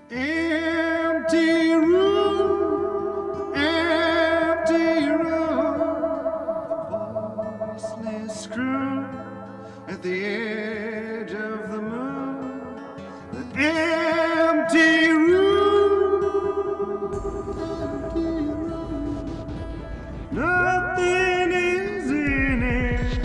Empty room, voiceless screw at the edge of the moon. The empty room, nothing is in it.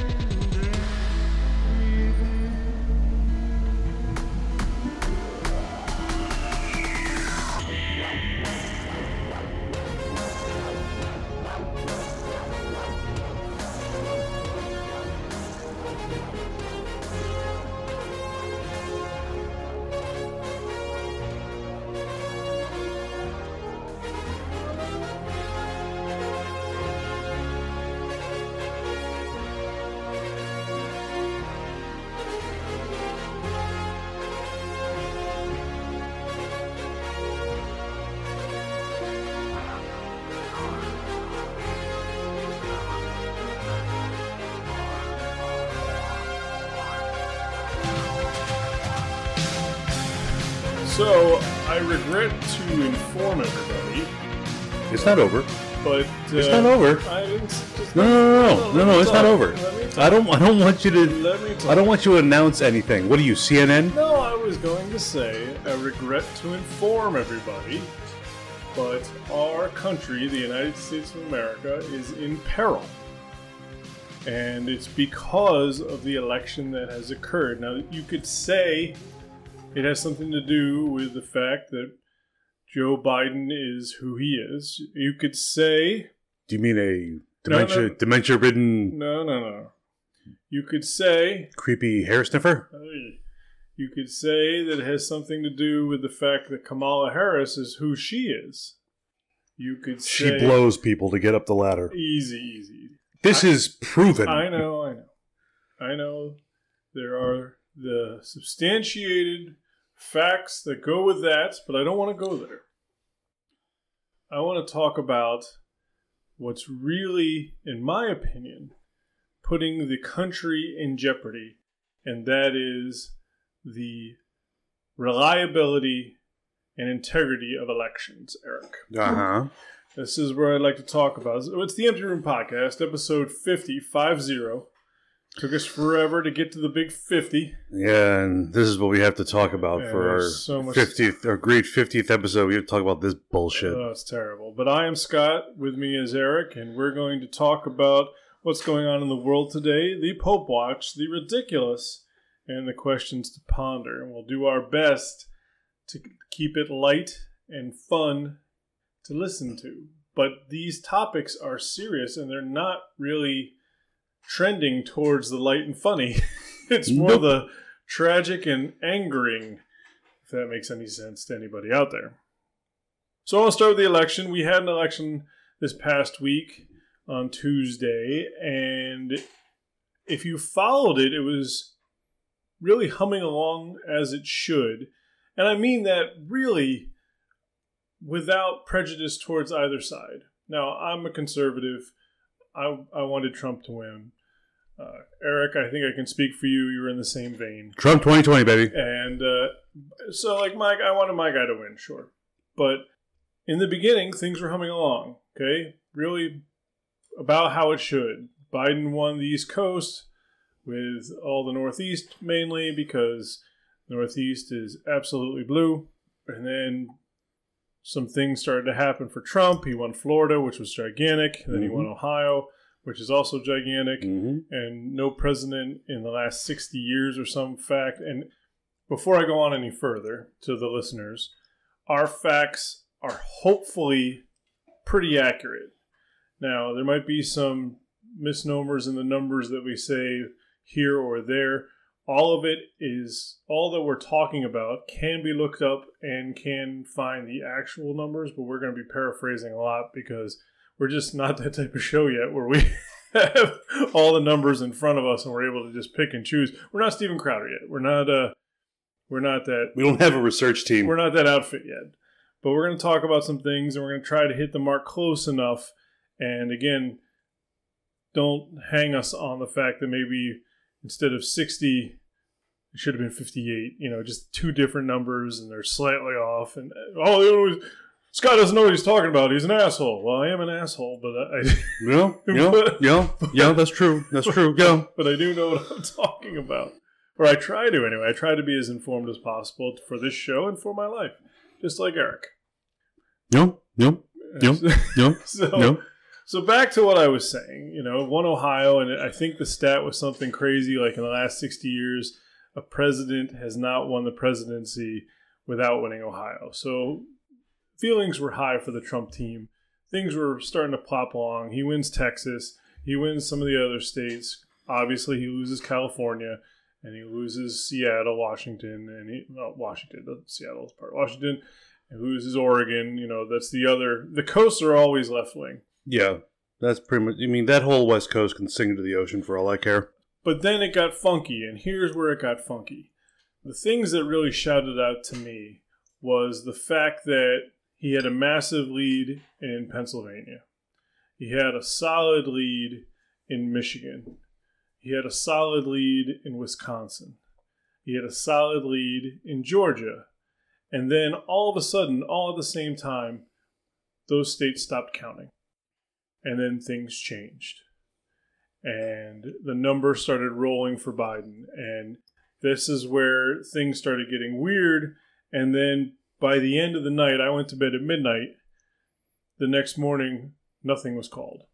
So, I regret to inform everybody, It's not over. but It's not over. I didn't. Just No. It's not over. Let me talk. I don't want you to. Let me talk. I don't want you to announce anything. What are you, CNN? No, I was going to say I regret to inform everybody, but our country, the United States of America, is in peril. And it's because of the election that has occurred. Now, you could say it has something to do with the fact that Joe Biden is who he is. You could say... Do you mean a No. dementia-ridden, No. You could say... creepy hair sniffer? You could say that it has something to do with the fact that Kamala Harris is who she is. You could say... She blows people to get up the ladder. Easy. This is proven. I know. There are the substantiated facts that go with that, but I don't want to go there. I want to talk about what's really, in my opinion, putting the country in jeopardy, and that is the reliability and integrity of elections, Eric. Uh-huh. This is where I'd like to talk about. It's the Empty Room Podcast, episode 50. Took us forever to get to the big 50. Yeah, and this is what we have to talk about Yeah, for our there's so much- 50th, our great 50th episode. We have to talk about this bullshit. Oh, it's terrible. But I am Scott. With me is Eric, and we're going to talk about what's going on in the world today, the Pope Watch, the ridiculous, and the questions to ponder. And we'll do our best to keep it light and fun to listen to. But these topics are serious, and they're not really trending towards the light and funny. It's more the tragic and angering, if that makes any sense to anybody out there. So I want to start with the election. We had an election this past week on Tuesday, and if you followed it, it was really humming along as it should. And I mean that really without prejudice towards either side. Now, I'm a conservative. I wanted Trump to win. Eric, I think I can speak for you. You're in the same vein. Trump 2020, baby. And so, like, Mike, I wanted my guy to win, sure. But in the beginning, things were humming along, okay? Really about how it should. Biden won the East Coast with all the Northeast, mainly because Northeast is absolutely blue. And then some things started to happen for Trump. He won Florida, which was gigantic. And then he won Ohio, which is also gigantic. And no president in the last 60 years or some fact. And before I go on any further to the listeners, our facts are hopefully pretty accurate. Now, there might be some misnomers in the numbers that we say here or there. All of it is, all that we're talking about can be looked up and can find the actual numbers, but we're going to be paraphrasing a lot because we're just not that type of show yet where we have all the numbers in front of us and we're able to just pick and choose. We're not Steven Crowder yet. We're not that. We don't have a research team. We're not that outfit yet. But we're going to talk about some things and we're going to try to hit the mark close enough. And again, don't hang us on the fact that maybe instead of 60 It should have been 58. Just two different numbers, and they're slightly off. And Scott doesn't know what he's talking about. He's an asshole. Well, I am an asshole, but Yeah, that's true. That's true. Yeah. But I do know what I'm talking about. Or I try to, anyway. I try to be as informed as possible for this show and for my life. Just like Eric. Yep. So back to what I was saying. One Ohio, and I think the stat was something crazy, like in the last 60 years, a president has not won the presidency without winning Ohio. So feelings were high for the Trump team. Things were starting to plop along. He wins Texas. He wins some of the other states. Obviously, he loses California, and he loses Seattle, Washington, Seattle is part of Washington. He loses Oregon. That's the coasts are always left wing. Yeah, that's pretty much. That whole West Coast can sink into the ocean for all I care. But then it got funky, and here's where it got funky. The things that really shouted out to me was the fact that he had a massive lead in Pennsylvania. He had a solid lead in Michigan. He had a solid lead in Wisconsin. He had a solid lead in Georgia. And then all of a sudden, all at the same time, those states stopped counting. And then things changed. And the numbers started rolling for Biden. And this is where things started getting weird. And then by the end of the night, I went to bed at midnight. The next morning, nothing was called.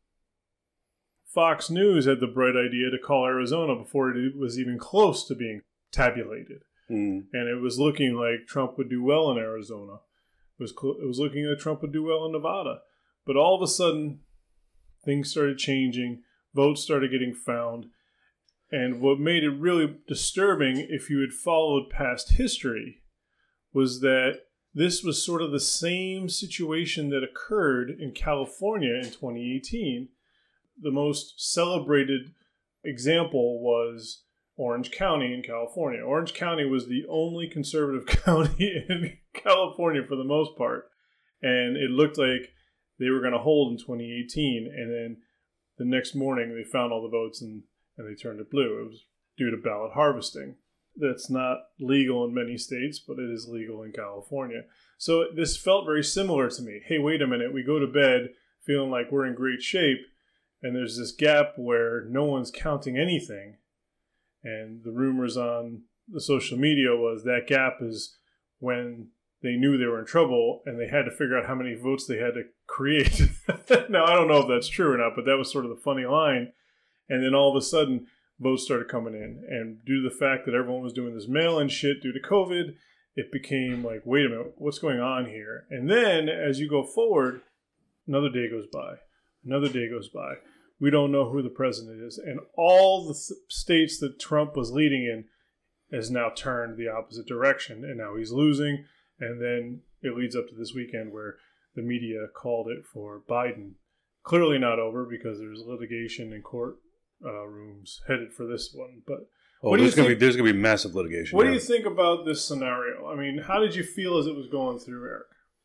Fox News had the bright idea to call Arizona before it was even close to being tabulated. And it was looking like Trump would do well in Arizona. It was looking like Trump would do well in Nevada. But all of a sudden, things started changing. Votes started getting found. And what made it really disturbing, if you had followed past history, was that this was sort of the same situation that occurred in California in 2018. The most celebrated example was Orange County in California. Orange County was the only conservative county in California for the most part. And it looked like they were going to hold in 2018. And then the next morning, they found all the votes and they turned it blue. It was due to ballot harvesting. That's not legal in many states, but it is legal in California. So this felt very similar to me. Hey, wait a minute. We go to bed feeling like we're in great shape, and there's this gap where no one's counting anything. And the rumors on the social media was that gap is when they knew they were in trouble and they had to figure out how many votes they had to create. Now, I don't know if that's true or not, but that was sort of the funny line. And then all of a sudden, votes started coming in. And due to the fact that everyone was doing this mail-in shit due to COVID, it became like, wait a minute, what's going on here? And then as you go forward, another day goes by. Another day goes by. We don't know who the president is. And all the states that Trump was leading in has now turned the opposite direction. And now he's losing. And then it leads up to this weekend where the media called it for Biden. Clearly not over because there's litigation in court rooms headed for this one. But there's going to be massive litigation. What do you think about this scenario? I mean, how did you feel as it was going through, Eric?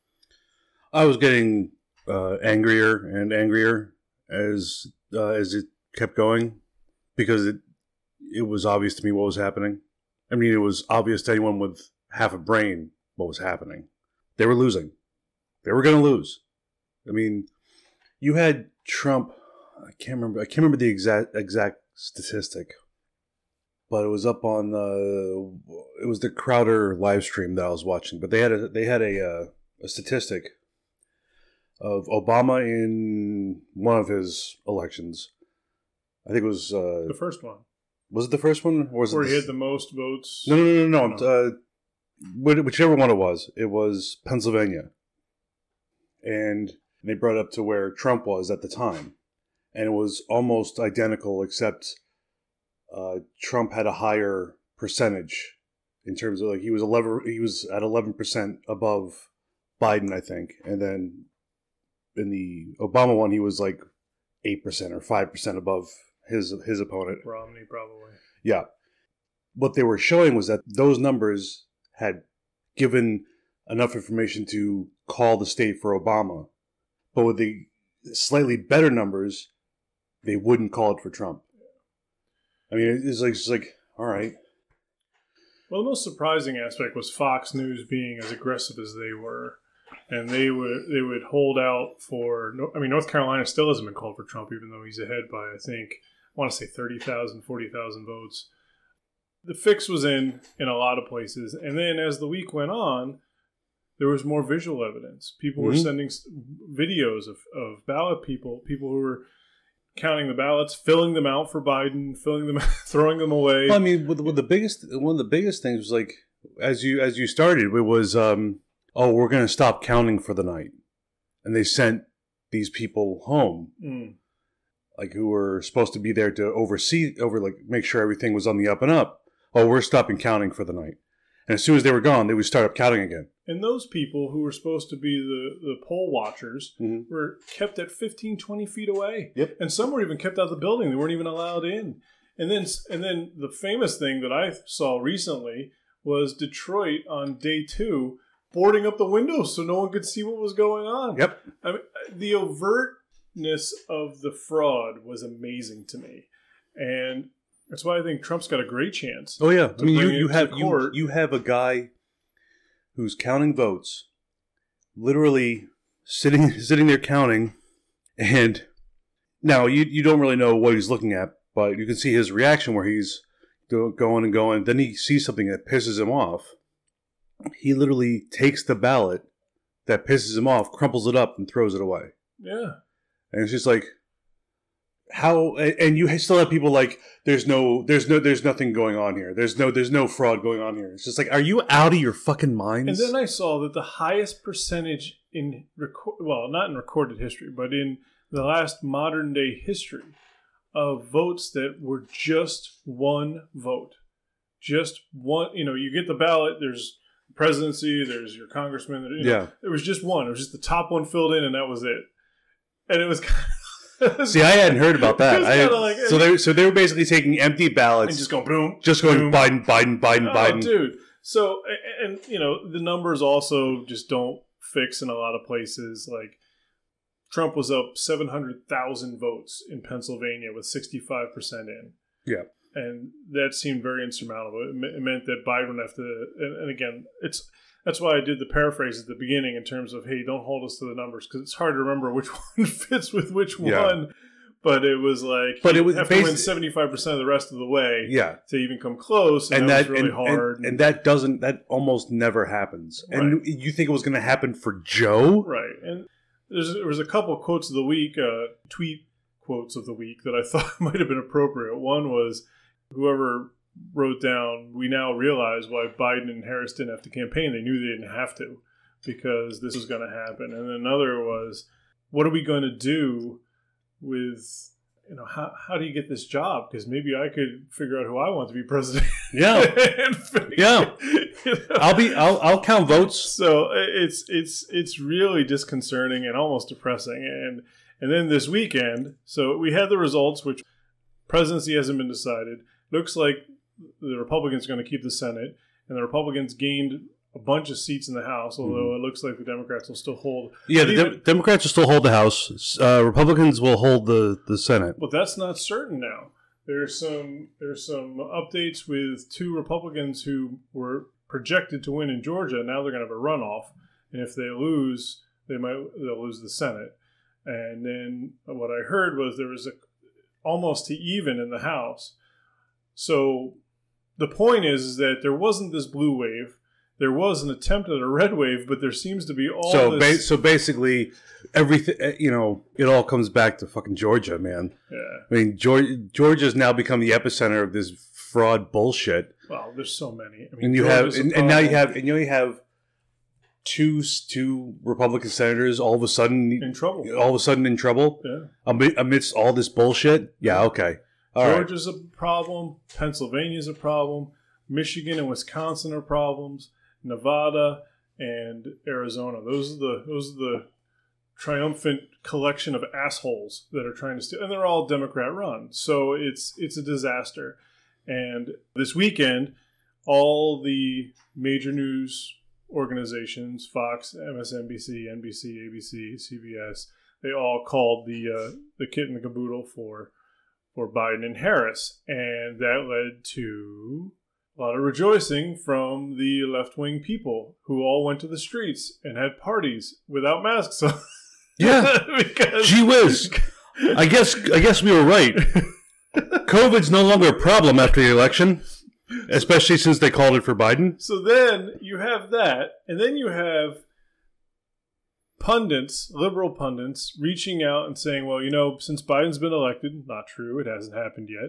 I was getting angrier and angrier as it kept going because it was obvious to me what was happening. I mean, it was obvious to anyone with half a brain what was happening. They were losing. They were going to lose. I mean, you had Trump. I can't remember the exact statistic, but it was up on it was the Crowder live stream that I was watching. But they had a statistic of Obama in one of his elections. I think it was the first one. Was it the first one, or was where it he had the most votes? No. Whichever one it was Pennsylvania, and they brought it up to where Trump was at the time. And it was almost identical, except Trump had a higher percentage in terms of he was at 11% above Biden, I think, and then in the Obama one he was like 8% or 5% above his opponent, Romney, probably. Yeah, what they were showing was that those numbers had given enough information to call the state for Obama, but with the slightly better numbers, they wouldn't call it for Trump. I mean, it's like all right. Well, the most surprising aspect was Fox News being as aggressive as they were. And they would hold out for... I mean, North Carolina still hasn't been called for Trump, even though he's ahead by, I think, I want to say 30,000, 40,000 votes. The fix was in a lot of places. And then as the week went on, there was more visual evidence. People were sending videos of ballot people who were counting the ballots, filling them out for Biden, filling them, throwing them away. Well, I mean, one of the biggest things was like, as you started, it was, we're going to stop counting for the night. And they sent these people home, like who were supposed to be there to make sure everything was on the up and up. Oh, we're stopping counting for the night. And as soon as they were gone, they would start up counting again. And those people who were supposed to be the poll watchers were kept at 15, 20 feet away. Yep. And some were even kept out of the building. They weren't even allowed in. And then the famous thing that I saw recently was Detroit on day 2 boarding up the windows so no one could see what was going on. Yep. I mean, the overtness of the fraud was amazing to me. And that's why I think Trump's got a great chance. Oh, yeah. I mean, you have a guy who's counting votes, literally sitting there counting, and now you don't really know what he's looking at, but you can see his reaction where he's going and going. Then he sees something that pisses him off. He literally takes the ballot that pisses him off, crumples it up, and throws it away. Yeah. And it's just like, how? And you still have people like, there's nothing going on here. There's no fraud going on here. It's just like, are you out of your fucking minds? And then I saw that the highest percentage in not in recorded history, but in the last modern day history of votes that were just one vote, just one. You get the ballot. There's presidency. There's your congressman. It was just one. It was just the top one filled in, and that was it. And it was kind of. See, I hadn't heard about that. So they were basically taking empty ballots and just going boom, just going boom. Biden, dude. So and the numbers also just don't fix in a lot of places. Like Trump was up 700,000 votes in Pennsylvania with 65% in. Yeah, and that seemed very insurmountable. It meant that Biden would have to. And again, that's why I did the paraphrase at the beginning in terms of, hey, don't hold us to the numbers, because it's hard to remember which one fits with which one. But it was like, you have to win 75% of the rest of the way to even come close. And that was really hard. And that almost never happens. Right. And you think it was going to happen for Joe? Right. And there was a couple of quotes of the week, tweet quotes of the week that I thought might have been appropriate. One was, whoever wrote down, we now realize why Biden and Harris didn't have to campaign. They knew they didn't have to because this was going to happen. And then another was, what are we going to do with, how do you get this job? Because maybe I could figure out who I want to be president. Yeah. I'll count votes. So it's really disconcerting and almost depressing. And then this weekend, so we had the results, which presidency hasn't been decided. Looks like the Republicans are going to keep the Senate, and the Republicans gained a bunch of seats in the House, although it looks like the Democrats will still hold. Yeah, Democrats will still hold the House. Republicans will hold the Senate. But that's not certain now. There's some updates with 2 Republicans who were projected to win in Georgia. Now they're going to have a runoff, and if they lose, they'll lose the Senate. And then what I heard was there was almost to even in the House. So the point is that there wasn't this blue wave. There was an attempt at a red wave, but there seems to be So basically, everything, it all comes back to fucking Georgia, man. Yeah. I mean, Georgia's now become the epicenter of this fraud bullshit. Well, there's so many. I mean, and now you have two Republican senators all of a sudden in trouble. Yeah. Amidst all this bullshit. Yeah. Okay. Georgia's a problem. Pennsylvania's a problem. Michigan and Wisconsin are problems. Nevada and Arizona. Those are the triumphant collection of assholes that are trying to steal, and they're all Democrat run. So it's a disaster. And this weekend, all the major news organizations, Fox, MSNBC, NBC, ABC, CBS, they all called the kit and the caboodle for Biden and Harris, and that led to a lot of rejoicing from the left-wing people who all went to the streets and had parties without masks on. Yeah. Because Gee whiz. I guess we were right. COVID's no longer a problem after the election, especially since they called it for Biden. So then you have that, and then you have pundits, liberal pundits, reaching out and saying, well, since Biden's been elected, not true, it hasn't happened yet,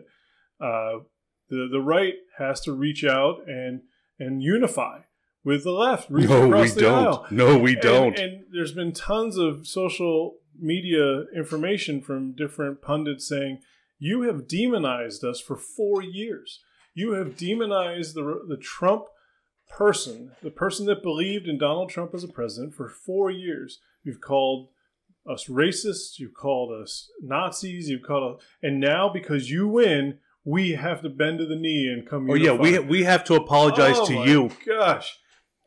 the right has to reach out and unify with the left. No, we don't. No, we don't. And there's been tons of social media information from different pundits saying, you have demonized us for 4 years. You have demonized the Trump person, the person that believed in Donald Trump as a president for 4 years. You've called us racists. You've called us Nazis. You've called us, and now because you win, we have to bend to the knee and come. Oh yeah, we have to apologize to you. Gosh,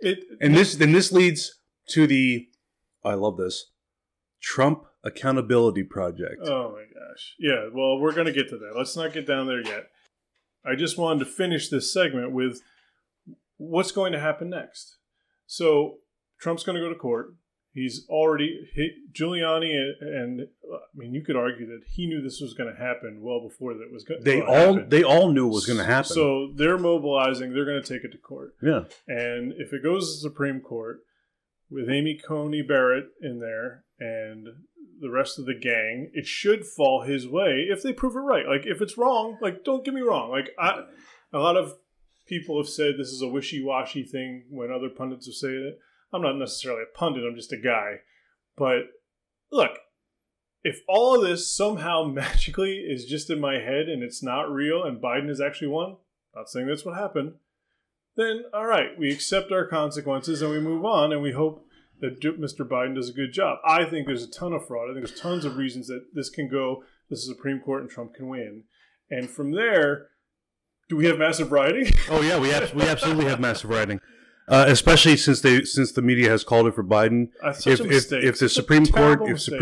this leads to the, I love this, Trump Accountability Project. Oh my gosh, yeah. Well, we're going to get to that. Let's not get down there yet. I just wanted to finish this segment with what's going to happen next. So Trump's going to go to court. He's already hit Giuliani, and I mean, you could argue that he knew this was going to happen well before that was going to happen. They all knew it was going to happen. So they're mobilizing. They're going to take it to court. Yeah. And if it goes to the Supreme Court with Amy Coney Barrett in there and the rest of the gang, it should fall his way if they prove it right. Like, if it's wrong, like, don't get me wrong. Like, a lot of people have said this is a wishy-washy thing when other pundits have said it. I'm not necessarily a pundit, I'm just a guy. But look, if all of this somehow magically is just in my head and it's not real and Biden has actually won, not saying that's what happened, then all right, we accept our consequences and we move on and we hope that Mr. Biden does a good job. I think there's a ton of fraud. I think there's tons of reasons that this can go to the Supreme Court and Trump can win. And from there, do we have massive rioting? Oh yeah, we absolutely have massive rioting. Especially since the media has called it for Biden. If the Supreme Court,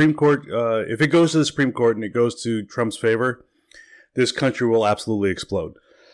if it goes to the Supreme Court and it goes to Trump's favor, this country will absolutely explode.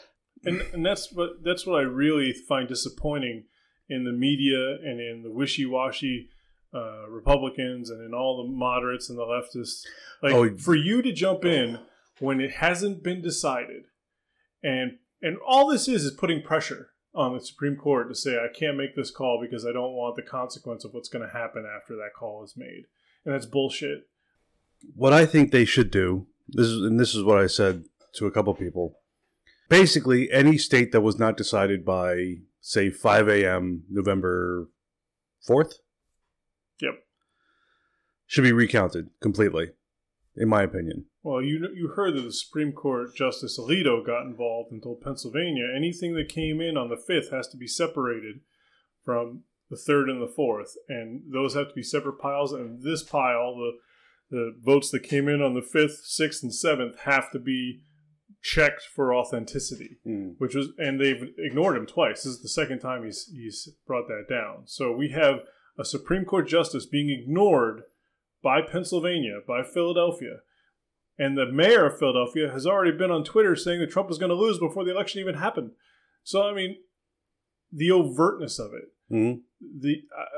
And that's what I really find disappointing in the media and in the wishy-washy Republicans and in all the moderates and the leftists. For you to jump in when it hasn't been decided, and all this is putting pressure on the Supreme Court to say, I can't make this call because I don't want the consequence of what's going to happen after that call is made. And that's bullshit. What I think they should do, this is what I said to a couple people. Basically, any state that was not decided by, say, 5 a.m. November 4th? Yep. Should be recounted completely, in my opinion. Well, you heard that the Supreme Court Justice Alito got involved and told Pennsylvania anything that came in on the 5th has to be separated from the 3rd and the 4th, and those have to be separate piles. And this pile, the votes that came in on the 5th, 6th, and 7th, have to be checked for authenticity. And they've ignored him twice. This is the second time he's brought that down. So we have a Supreme Court justice being ignored by Pennsylvania, by Philadelphia. And the mayor of Philadelphia has already been on Twitter saying that Trump was going to lose before the election even happened. So, I mean, the overtness of it. Mm-hmm.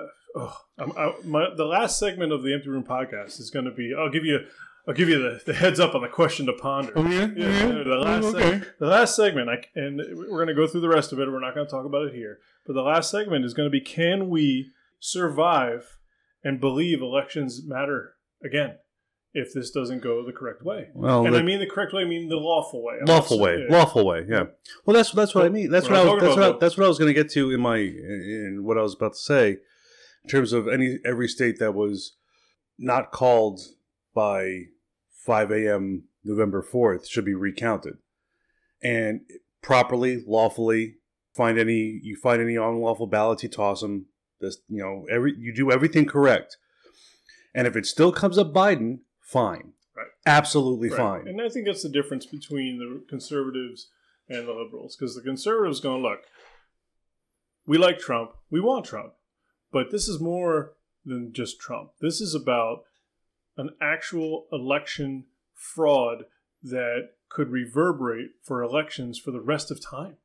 The last segment of the Empty Room podcast is going to be, I'll give you the heads up on the question to ponder. Oh, yeah? The last segment, and we're going to go through the rest of it. We're not going to talk about it here. But the last segment is going to be, can we survive and believe elections matter again if this doesn't go the correct way? Well, and I mean the correct way, I mean the lawful way. Lawful way, yeah. Well, that's what I mean. That's what I was going to get to in what I was about to say, in terms of every state that was not called by 5 a.m. November 4th should be recounted, and properly, lawfully, find any unlawful ballots, you toss them. You do everything correct, and if it still comes up Biden, fine, right, absolutely right. Fine. And I think that's the difference between the conservatives and the liberals, because the conservatives going, look, we like Trump, we want Trump, but this is more than just Trump. This is about an actual election fraud that could reverberate for elections for the rest of time.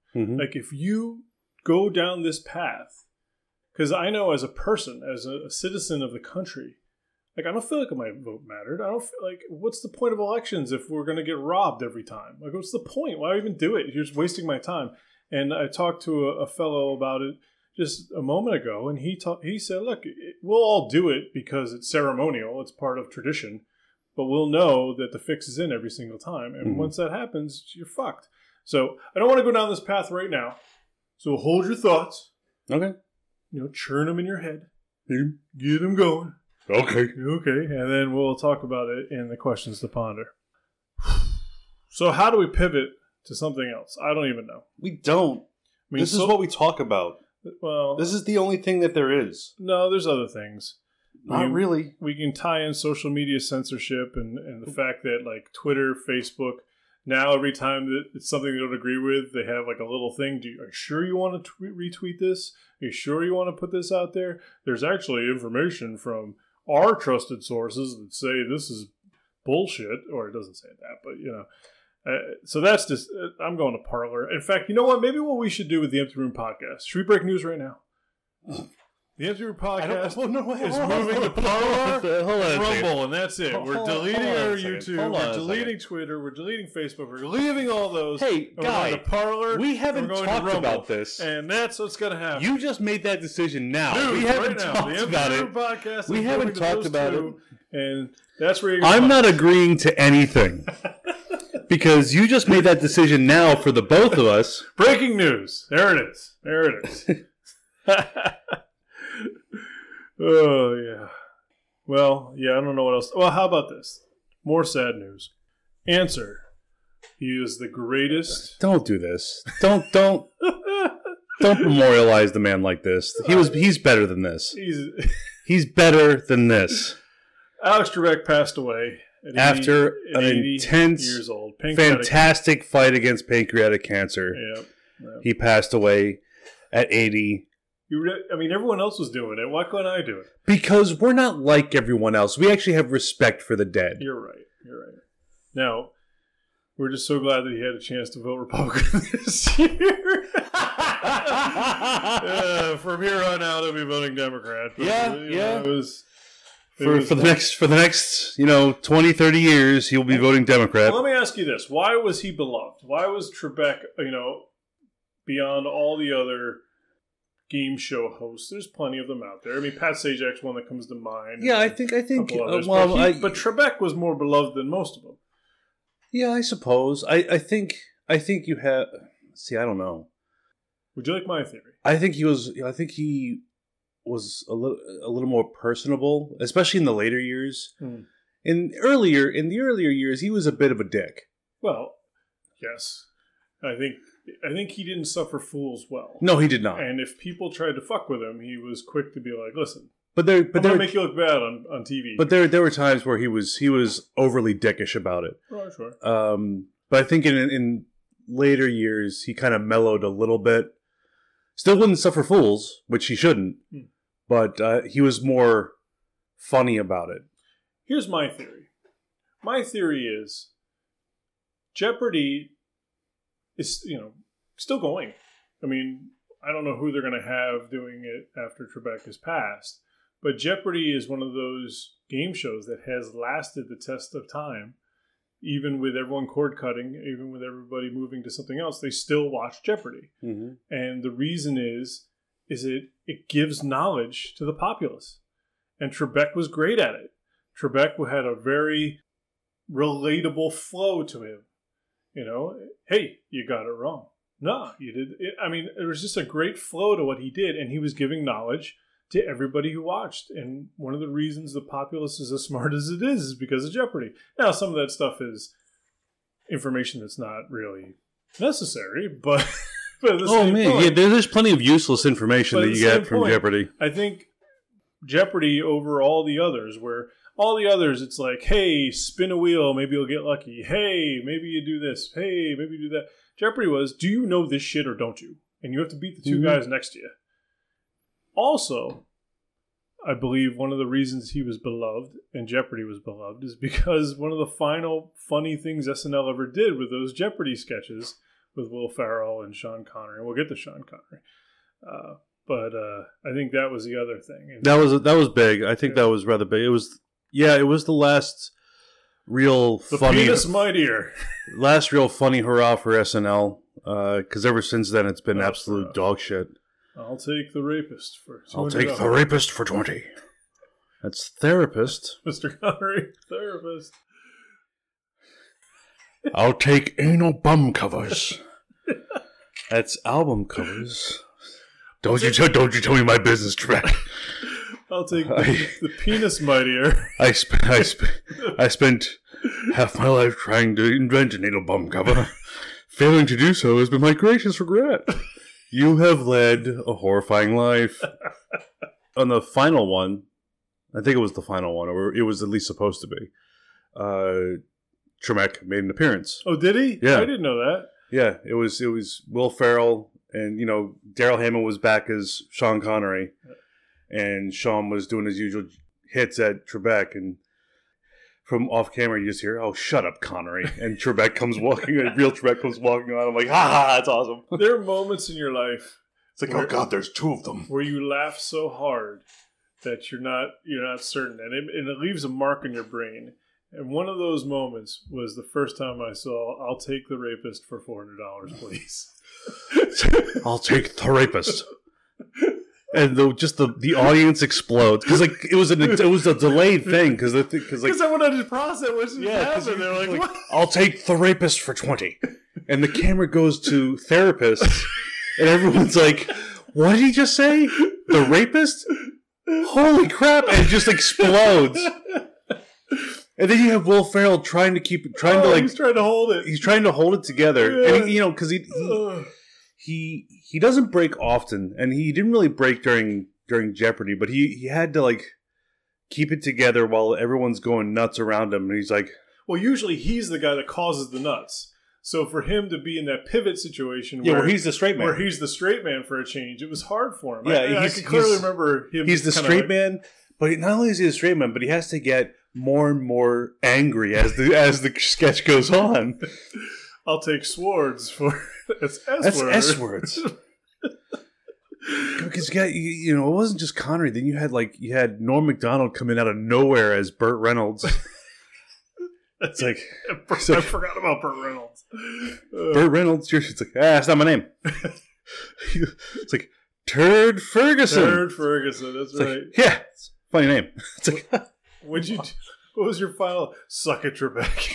Mhm. Like, if you go down this path, because I know as a person, as a citizen of the country, like, I don't feel like my vote mattered. I don't feel like, what's the point of elections if we're going to get robbed every time? Like, what's the point? Why even do it? You're just wasting my time. And I talked to a fellow about it just a moment ago, and he said, look, we'll all do it because it's ceremonial. It's part of tradition. But we'll know that the fix is in every single time. And once that happens, you're fucked. So I don't want to go down this path right now. So hold your thoughts. Okay. Churn them in your head. Get them going. Okay. Okay. And then we'll talk about it in the questions to ponder. So how do we pivot to something else? I don't even know. We don't. This is what we talk about. Well, This is the only thing that there is. no, there's other things. Not really. We can tie in social media censorship and the fact that, like, Twitter, Facebook, now every time that it's something they don't agree with, they have like a little thing. Are you sure you want to retweet this? Are you sure you want to put this out there? There's actually information from our trusted sources that say this is bullshit, or it doesn't say that, but so that's just, I'm going to Parler. In fact, you know what? Maybe what we should do with the Empty Room podcast. Should we break news right now? The Empty Room podcast is moving to Parler and Rumble, and that's it. We're deleting our YouTube. We're deleting Twitter. We're deleting Facebook. We're leaving all those. Hey, We're guy, going to Parler. we haven't We're going to talked Rumble, about this. and that's what's going to happen. You just made that decision now. Dude, we haven't right now, talked the about Empty it. Room podcast is We haven't moving to talked those about two, and that's where you're going I'm not agreeing to anything. Because you just made that decision now for the both of us. Breaking news. There it is. There it is. Oh, yeah. Well, yeah, I don't know what else. Well, how about this? More sad news. Answer. He is the greatest. Don't do this. Don't memorialize the man like this. He's better than this. He's better than this. Alex Trebek passed away After an 80 intense, years old. fantastic fight against pancreatic cancer. Yep. He passed away at 80. Everyone else was doing it. Why couldn't I do it? Because we're not like everyone else. We actually have respect for the dead. You're right. Now, we're just so glad that he had a chance to vote Republican this year. From here on out, he'll be voting Democrat. But, Yeah. For the next 20, 30 years, he'll be voting Democrat. Well, let me ask you this. Why was he beloved? Why was Trebek, beyond all the other game show hosts? There's plenty of them out there. I mean, Pat Sajak's one that comes to mind. Yeah, I think. But Trebek was more beloved than most of them. Yeah, I suppose. I think you have. See, I don't know. Would you like my theory? I think he was a little more personable, especially in the later years. In the earlier years, he was a bit of a dick. Well, yes. I think he didn't suffer fools well. No, he did not. And if people tried to fuck with him, he was quick to be like, "Listen, I'm gonna make you look bad on TV." But there were times where he was overly dickish about it. Oh, sure. But I think in later years he kind of mellowed a little bit. Still wouldn't suffer fools, which he shouldn't. But he was more funny about it. Here's my theory. My theory is Jeopardy is, still going. I mean, I don't know who they're going to have doing it after Trebek has passed, but Jeopardy is one of those game shows that has lasted the test of time. Even with everyone cord cutting, even with everybody moving to something else, they still watch Jeopardy. Mm-hmm. And the reason is it gives knowledge to the populace. And Trebek was great at it. Trebek had a very relatable flow to him. Hey, you got it wrong. No, you did. There was just a great flow to what he did, and he was giving knowledge to everybody who watched. And one of the reasons the populace is as smart as it is because of Jeopardy. Now, some of that stuff is information that's not really necessary, but there's plenty of useless information that you get from Jeopardy. I think Jeopardy over all the others, where all the others, it's like, hey, spin a wheel, maybe you'll get lucky. Hey, maybe you do this. Hey, maybe you do that. Jeopardy was, do you know this shit or don't you? And you have to beat the two guys next to you. Also, I believe one of the reasons he was beloved and Jeopardy was beloved is because one of the final funny things SNL ever did with those Jeopardy sketches with Will Ferrell and Sean Connery. And we'll get to Sean Connery. But I think that was the other thing. And That was big. I think that was rather big. It was the last real the funny penis mightier. last real funny hurrah for SNL. Because ever since then it's been absolute dog shit. I'll take the rapist for $200. I'll take the rapist for 20. That's therapist. Mr. Connery, therapist. I'll take anal bum covers. That's album covers. Don't you tell me my business, Trebek. I'll take the penis mightier. I spent half my life trying to invent an anal bum cover. Failing to do so has been my greatest regret. You have led a horrifying life. On the final one, I think it was the final one, or it was at least supposed to be, Trebek made an appearance. Oh, did he? Yeah. I didn't know that. Yeah, it was Will Ferrell, and Daryl Hammond was back as Sean Connery, and Sean was doing his usual hits at Trebek, and from off camera you just hear, "Oh, shut up, Connery," and Trebek comes walking, and real Trebek comes walking on. I'm like, "Ha ha, that's awesome." There are moments in your life It's like, oh god, there's two of them. where you laugh so hard that you're not certain, and it leaves a mark in your brain. And one of those moments was the first time I saw "I'll take the rapist for $400, please." I'll take the rapist. And the audience explodes because it was a delayed thing because someone had to process what just happened. They're like, "What?" I'll take the rapist for 20, and the camera goes to therapists, and everyone's like, "What did he just say? The rapist? Holy crap!" And it just explodes. And then you have Will Ferrell he's trying to hold it. He's trying to hold it together, Yeah. and because he doesn't break often, and he didn't really break during Jeopardy, but he had to keep it together while everyone's going nuts around him, and he's like, well, usually he's the guy that causes the nuts. So for him to be in that pivot situation, where he's the straight man, where he's the straight man for a change, it was hard for him. Yeah, I can clearly remember him. He's the straight man, but not only is he the straight man, but he has to get more and more angry as the sketch goes on. I'll take swords for that's S words. Because it wasn't just Connery. Then you had Norm Macdonald come in out of nowhere as Burt Reynolds. It's like I forgot about Burt Reynolds. Burt Reynolds. It's like that's not my name. It's like Turd Ferguson. Turd Ferguson. That's it's right. Like, yeah, it's a funny name. It's like what was your final? Suck it, Trebek.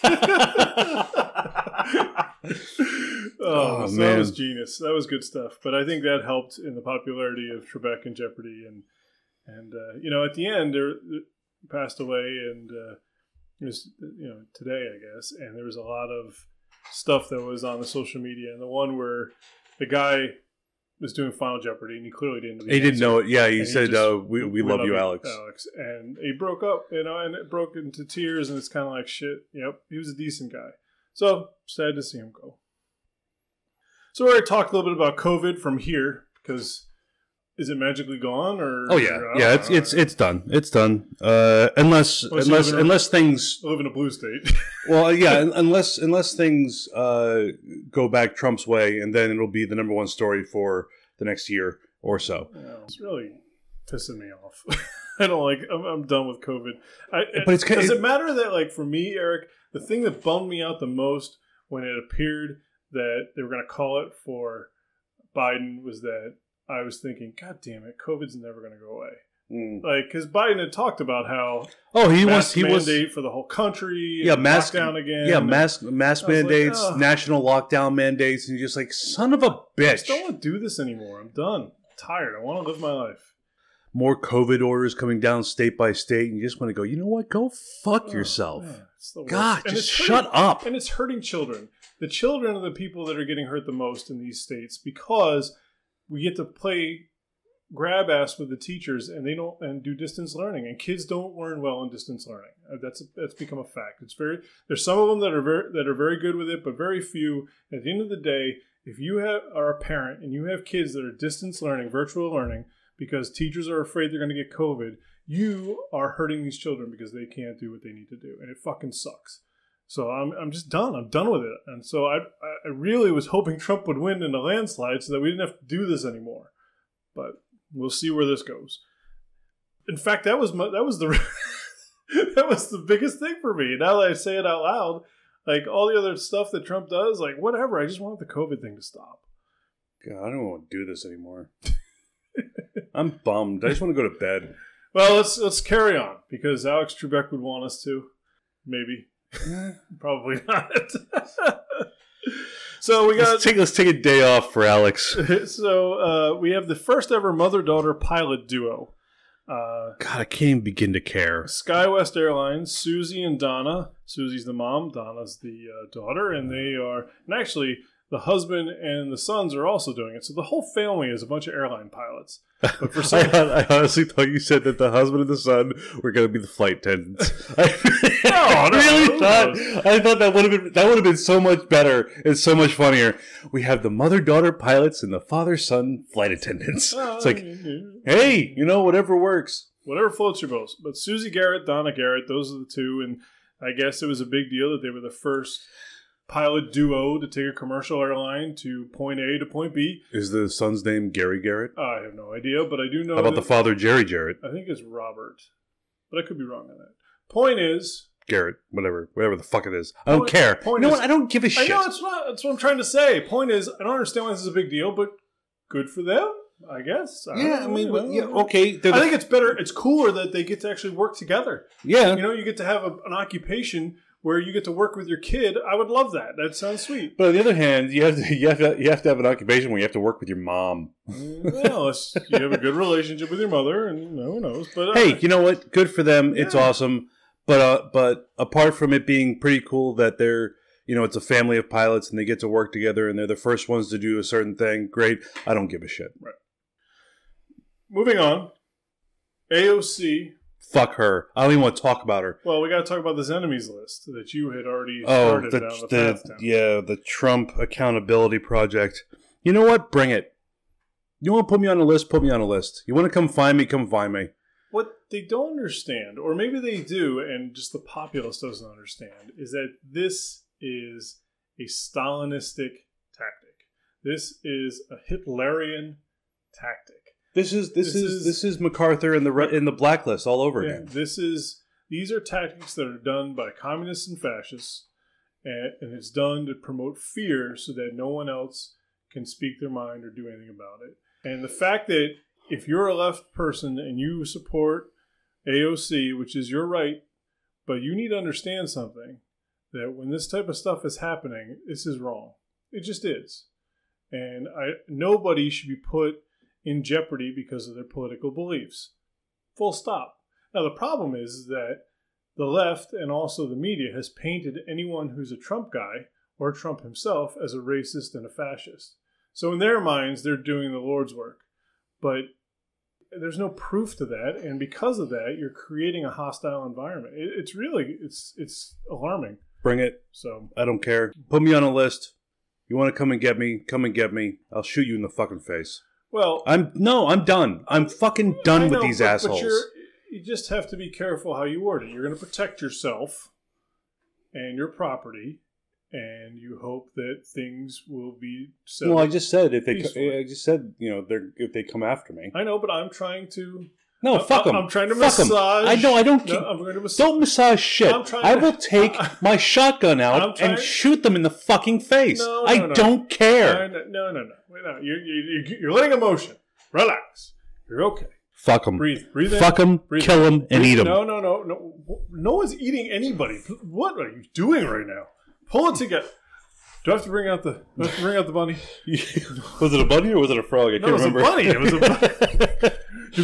So man. that was genius. That was good stuff. But I think that helped in the popularity of Trebek and Jeopardy. And at the end, there passed away, and it was today, I guess. And there was a lot of stuff that was on the social media, and the one where the guy was doing Final Jeopardy, and he clearly didn't know the he didn't answer. know it. Yeah, he And said, just, we love you, Alex. And he broke up, and it broke into tears, and it's kind of like, shit, yep, he was a decent guy. So, sad to see him go. So we already talked a little bit about COVID from here, because is it magically gone? Or Oh yeah, it's done. It's done. Unless things I live in a blue state. well, yeah, unless things go back Trump's way, and then it'll be the number one story for the next year or so. Yeah, it's really pissing me off. I don't like. I'm done with COVID. Does it matter that, for me, Eric, the thing that bummed me out the most when it appeared that they were going to call it for Biden was that I was thinking, God damn it, COVID's never going to go away. Because Biden had talked about how he mandate for the whole country, lockdown again, mask mandates, national lockdown mandates, and you're just like, son of a bitch. I just don't want to do this anymore. I'm done. I'm tired. I want to live my life. More COVID orders coming down state by state, and you just want to go, you know what? Go fuck yourself. Man, it's the worst. God, just shut up. And it's hurting children. The children are the people that are getting hurt the most in these states because we get to play grab ass with the teachers and do distance learning, and kids don't learn well in distance learning. That's become a fact. There's some of them that are very good with it, but very few. At the end of the day, if you are a parent and you have kids that are distance learning, virtual learning, because teachers are afraid they're going to get COVID, you are hurting these children because they can't do what they need to do, and it fucking sucks. So I'm just done. I'm done with it. And so I really was hoping Trump would win in a landslide so that we didn't have to do this anymore. But we'll see where this goes. In fact, that was the that was the biggest thing for me. Now that I say it out loud, like all the other stuff that Trump does, like whatever. I just want the COVID thing to stop. God, I don't want to do this anymore. I'm bummed. I just want to go to bed. Well, let's carry on because Alex Trebek would want us to. Maybe. Probably not. So we got let's take a day off for Alex. So we have the first ever mother-daughter pilot duo. God, I can't even begin to care. SkyWest Airlines, Susie and Donna. Susie's the mom, Donna's the daughter, and they are. And actually, the husband and the sons are also doing it. So the whole family is a bunch of airline pilots. But for some, I honestly thought you said that the husband and the son were going to be the flight attendants. I thought that would have been so much better and so much funnier. We have the mother-daughter pilots and the father-son flight attendants. It's like, hey, whatever works. Whatever floats your boat. But Susie Garrett, Donna Garrett, those are the two. And I guess it was a big deal that they were the first pilot duo to take a commercial airline to point A to point B. Is the son's name Gary Garrett? I have no idea, but I do know. How about the father, Jerry Jarrett? I think it's Robert, but I could be wrong on that. Point is... Garrett, whatever the fuck it is. I don't care. What? I don't give a shit. I know, that's what I'm trying to say. Point is, I don't understand why this is a big deal, but good for them, I guess. Okay. I think it's better, it's cooler that they get to actually work together. Yeah. You get to have an occupation where you get to work with your kid. I would love that. That sounds sweet. But on the other hand, you have to have an occupation where you have to work with your mom. Well, unless you have a good relationship with your mother, and who knows. But hey, you know what? Good for them. Yeah. It's awesome. But apart from it being pretty cool that they're, it's a family of pilots and they get to work together and they're the first ones to do a certain thing, great. I don't give a shit. Right. Moving on. AOC. Fuck her. I don't even want to talk about her. Well, we got to talk about this enemies list that you had already started down the path down. Yeah, the Trump Accountability Project. You know what? Bring it. You want to put me on a list? Put me on a list. You want to come find me? Come find me. What they don't understand, or maybe they do, and just the populace doesn't understand, is that this is a Stalinistic tactic. This is a Hitlerian tactic. This is MacArthur in the blacklist all over again. These are tactics that are done by communists and fascists, and it's done to promote fear so that no one else can speak their mind or do anything about it. And the fact that if you're a left person and you support AOC, which is your right, but you need to understand something, that when this type of stuff is happening, this is wrong. It just is. And nobody should be put in jeopardy because of their political beliefs. Full stop. Now, the problem is that the left and also the media has painted anyone who's a Trump guy or Trump himself as a racist and a fascist. So in their minds, they're doing the Lord's work. But there's no proof to that, and because of that, you're creating a hostile environment. It's really alarming. Bring it. So I don't care. Put me on a list. You want to come and get me? Come and get me. I'll shoot you in the fucking face. Well, I'm done. I'm fucking done with these assholes. But you just have to be careful how you word it. You're going to protect yourself and your property, and you hope that things will be settled. Well, I just said if they come after me. I know, but I'm trying to. No, fuck them. I'm trying to massage. I know. I don't. No, I'm going to massage. Don't massage shit. I will take my shotgun out and shoot them in the fucking face. No, I don't care. No. Wait, no. You're letting emotion. Relax. You're okay. Fuck them. Breathe in. Fuck them. Kill them and eat them. No. No one's eating anybody. What are you doing right now? Pull it together. Do I have to bring out the bunny? Was it a bunny or was it a frog? I can't remember. It was a bunny.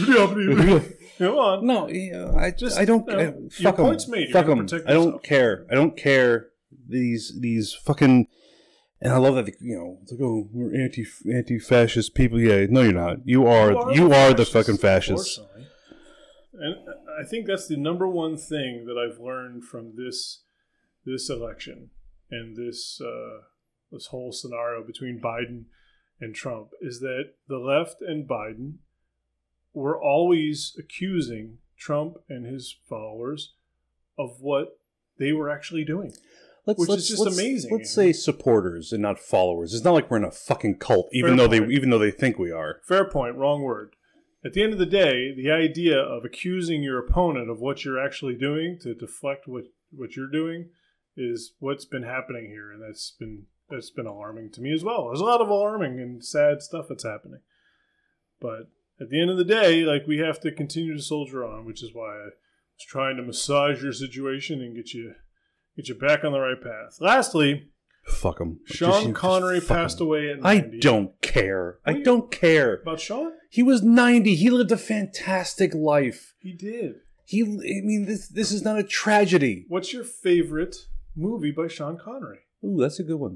Come on. No, I don't. Fuck them. Fuck them. I don't care. I don't care. These fucking. And I love that it's like, oh, we're anti-fascist people. Yeah, no, you're not. You are the fucking fascists. And I think that's the number one thing that I've learned from this election and this whole scenario between Biden and Trump is that the left and Biden were always accusing Trump and his followers of what they were actually doing. which is just amazing. Let's say supporters and not followers. It's not like we're in a fucking cult, even Fair though point. they think we are. Fair point, wrong word. At the end of the day, the idea of accusing your opponent of what you're actually doing to deflect what you're doing is what's been happening here, and that's been alarming to me as well. There's a lot of alarming and sad stuff that's happening. But at the end of the day, like, we have to continue to soldier on, which is why I was trying to massage your situation and get you back on the right path. Lastly, Fuck him. Sean Connery passed away at 90. I don't care. I don't care. About Sean? He was 90. He lived a fantastic life. He did. This is not a tragedy. What's your favorite movie by Sean Connery? Ooh, that's a good one.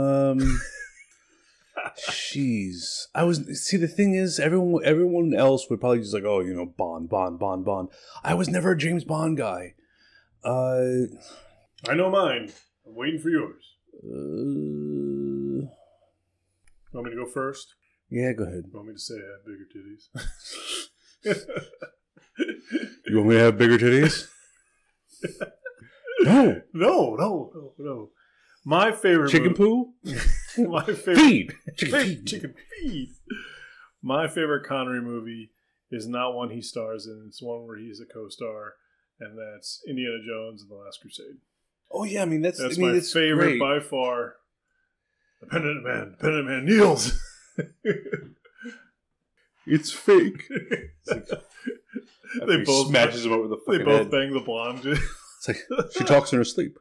Jeez. The thing is, everyone else would probably just like, oh, you know, Bond. I was never a James Bond guy. I know mine. I'm waiting for yours. Want me to go first? Yeah, go ahead. You want me to say I have bigger titties? You want me to have bigger titties? No. No. My favorite Chicken movie, poo? My favorite Feed. Chicken feed. My favorite Connery movie is not one he stars in. It's one where he's a co-star, and that's Indiana Jones and the Last Crusade. Oh yeah, that's my favorite great. by far. The Penitent Man kneels. It's fake. They both smashes him over the fucking They both head. bang the blonde. It's like she talks in her sleep.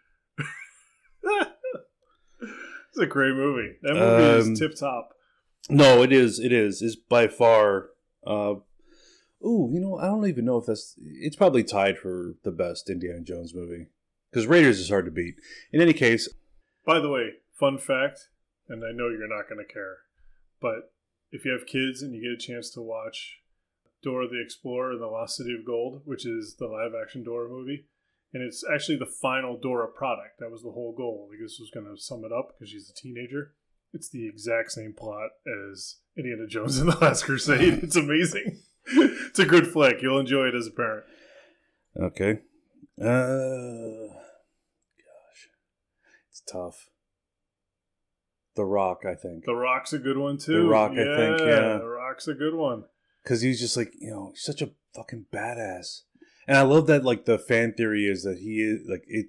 It's a great movie. That movie is tip top. No, it is. It's by far. I don't even know if it's probably tied for the best Indiana Jones movie because Raiders is hard to beat. In any case, by the way, fun fact, and I know you're not going to care, but if you have kids and you get a chance to watch Dora the Explorer and the Lost City of Gold, which is the live-action Dora movie, and it's actually the final Dora product. That was the whole goal. Like, this was going to sum it up because she's a teenager. It's the exact same plot as Indiana Jones and the Last Crusade. It's amazing. It's a good flick. You'll enjoy it as a parent. Okay. Gosh. It's tough. The Rock, I think. The Rock's a good one, too. The Rock, I think, yeah. The Rock's a good one. Because he's just like, he's such a fucking badass. And I love that, like, the fan theory is that he is, like, it's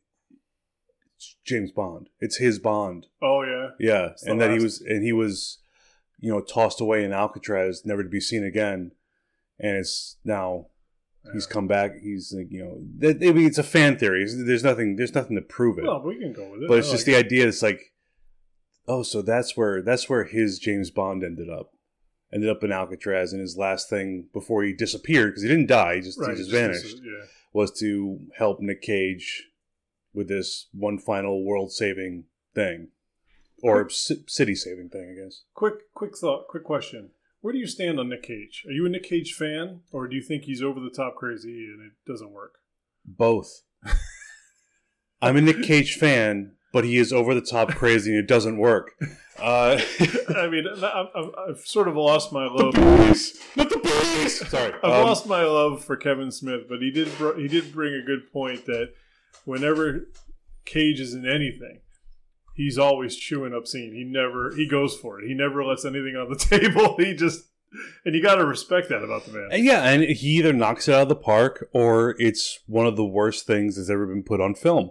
James Bond. It's his Bond. Oh, yeah. Yeah. And that he was, tossed away in Alcatraz, never to be seen again. And it's now he's come back. He's, like, it's a fan theory. There's nothing to prove it. Well, we can go with it. But it's just the idea. It's like, oh, so that's where his James Bond ended up in Alcatraz, and his last thing before he disappeared, because he didn't die, he just vanished, was to help Nick Cage with this one final world-saving thing. Or city-saving thing, I guess. Quick question. Where do you stand on Nick Cage? Are you a Nick Cage fan, or do you think he's over-the-top crazy and it doesn't work? Both. I'm a Nick Cage fan, but he is over the top crazy and it doesn't work. I mean, I've sort of lost my love. Not the police. Sorry, I've lost my love for Kevin Smith, but he did bring a good point that whenever Cage is in anything, he's always chewing up scene. He goes for it. He never lets anything on the table. And you got to respect that about the man. Yeah, and he either knocks it out of the park or it's one of the worst things that's ever been put on film.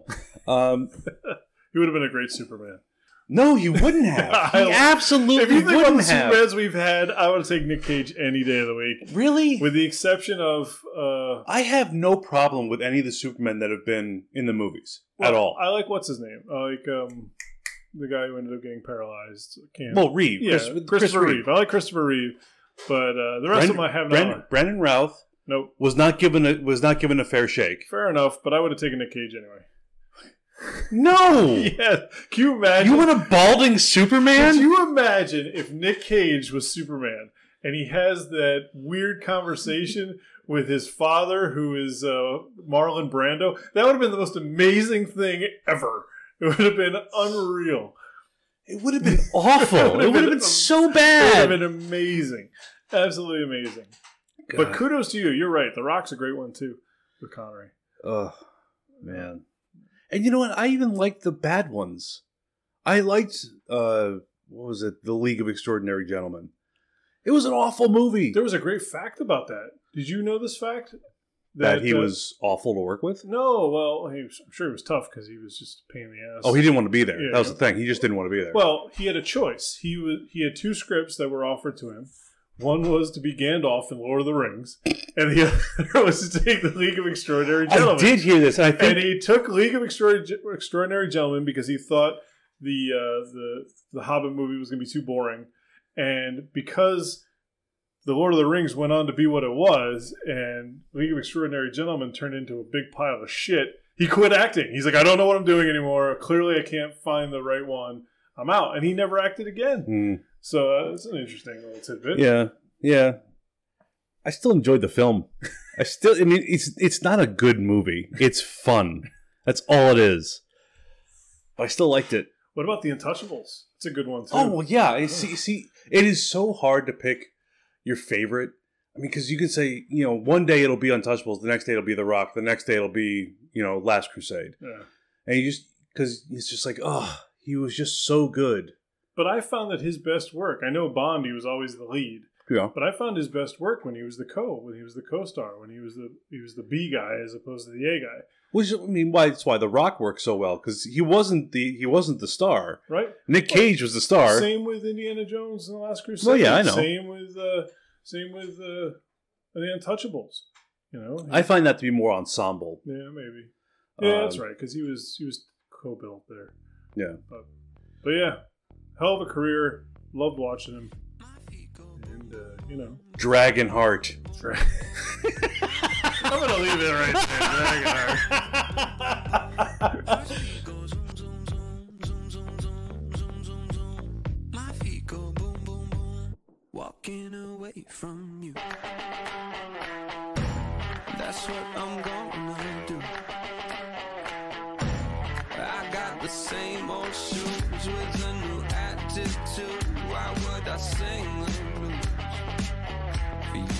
He would have been a great Superman. No, he wouldn't have. He absolutely wouldn't have. If you think about the have. Supermans we've had, I would take Nick Cage any day of the week. Really? With the exception of... I have no problem with any of the Supermen that have been in the movies at all. I like, what's his name? I like the guy who ended up getting paralyzed. Reeve. Yeah, Christopher Reeve. I like Christopher Reeve, but the rest of them I have not. Brandon Routh nope. was not given a fair shake. Fair enough, but I would have taken Nick Cage anyway. No! Yeah. Can you imagine? You want a balding Superman? Could you imagine if Nick Cage was Superman and he has that weird conversation with his father, who is Marlon Brando? That would have been the most amazing thing ever. It would have been unreal. It would have been awful. It would have been so bad. It would have been amazing. Absolutely amazing. God. But kudos to you. You're right. The Rock's a great one, too, with Connery. Oh, man. And you know what? I even liked the bad ones. I liked, what was it? The League of Extraordinary Gentlemen. It was an awful movie. There was a great fact about that. Did you know this fact? That he was awful to work with? No, well, I'm sure he was tough because he was just a pain in the ass. Oh, he didn't want to be there. Yeah, that was the thing. He just didn't want to be there. Well, he had a choice. He had 2 scripts that were offered to him. One was to be Gandalf in Lord of the Rings, and the other was to take the League of Extraordinary Gentlemen. I did hear this. And he took League of Extraordinary Gentlemen because he thought the Hobbit movie was going to be too boring, and because the Lord of the Rings went on to be what it was, and League of Extraordinary Gentlemen turned into a big pile of shit, he quit acting. He's like, I don't know what I'm doing anymore. Clearly, I can't find the right one. I'm out. And he never acted again. So it's an interesting little tidbit. Yeah. I still enjoyed the film. I mean, it's not a good movie. It's fun. That's all it is. But I still liked it. What about The Untouchables? It's a good one, too. Oh, well, yeah. See, it is so hard to pick your favorite. I mean, because you can say, one day it'll be Untouchables, the next day it'll be The Rock, the next day it'll be, Last Crusade. Yeah. And because it's just like, he was just so good. But I found that his best work, I know Bond, he was always the lead. Yeah. But I found his best work when he was the co-star, when he was the B guy as opposed to the A guy. Which, I mean, that's why The Rock worked so well, because he wasn't the star. Right. Nick Cage was the star. Same with Indiana Jones and The Last Crusade. Well, yeah, I know. Same with The Untouchables. I find that to be more ensemble. Yeah, maybe. Yeah, that's right, because he was co-built there. Yeah. But yeah, hell of a career. Loved watching him. And, Dragonheart. I'm going to leave it right there. Dragonheart. My feet go boom, boom, boom. Walking away from you. That's what I'm gonna do. I got the same old shoes with a new attitude. Why would I sing the blues for you?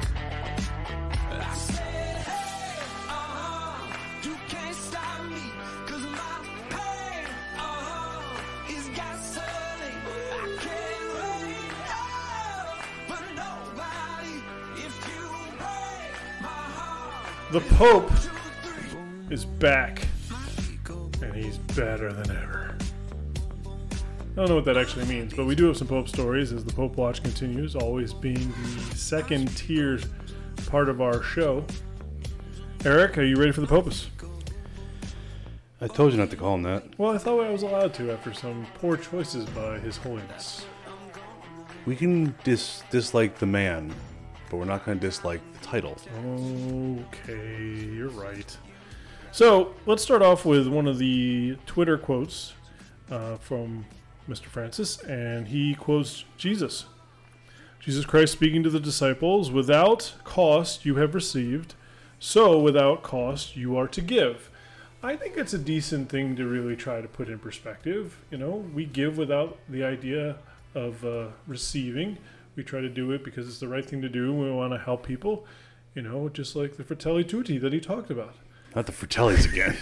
I said, hey, you can't stop me, 'cause my pain, is gasoline. I can't wait, but nobody, if you break my heart. The Pope is back, and he's better than ever. I don't know what that actually means, but we do have some Pope stories as the Pope Watch continues, always being the second tier part of our show. Eric, are you ready for the Popus? I told you not to call him that. Well, I thought I was allowed to after some poor choices by His Holiness. We can dislike the man, but we're not going to dislike the title. Okay, you're right. So, let's start off with one of the Twitter quotes from Mr. Francis, and he quotes Jesus. Jesus Christ speaking to the disciples, "Without cost you have received, so without cost you are to give." I think it's a decent thing to really try to put in perspective. We give without the idea of receiving. We try to do it because it's the right thing to do, and we want to help people, just like the Fratelli Tutti that he talked about. Not the Fratellis again.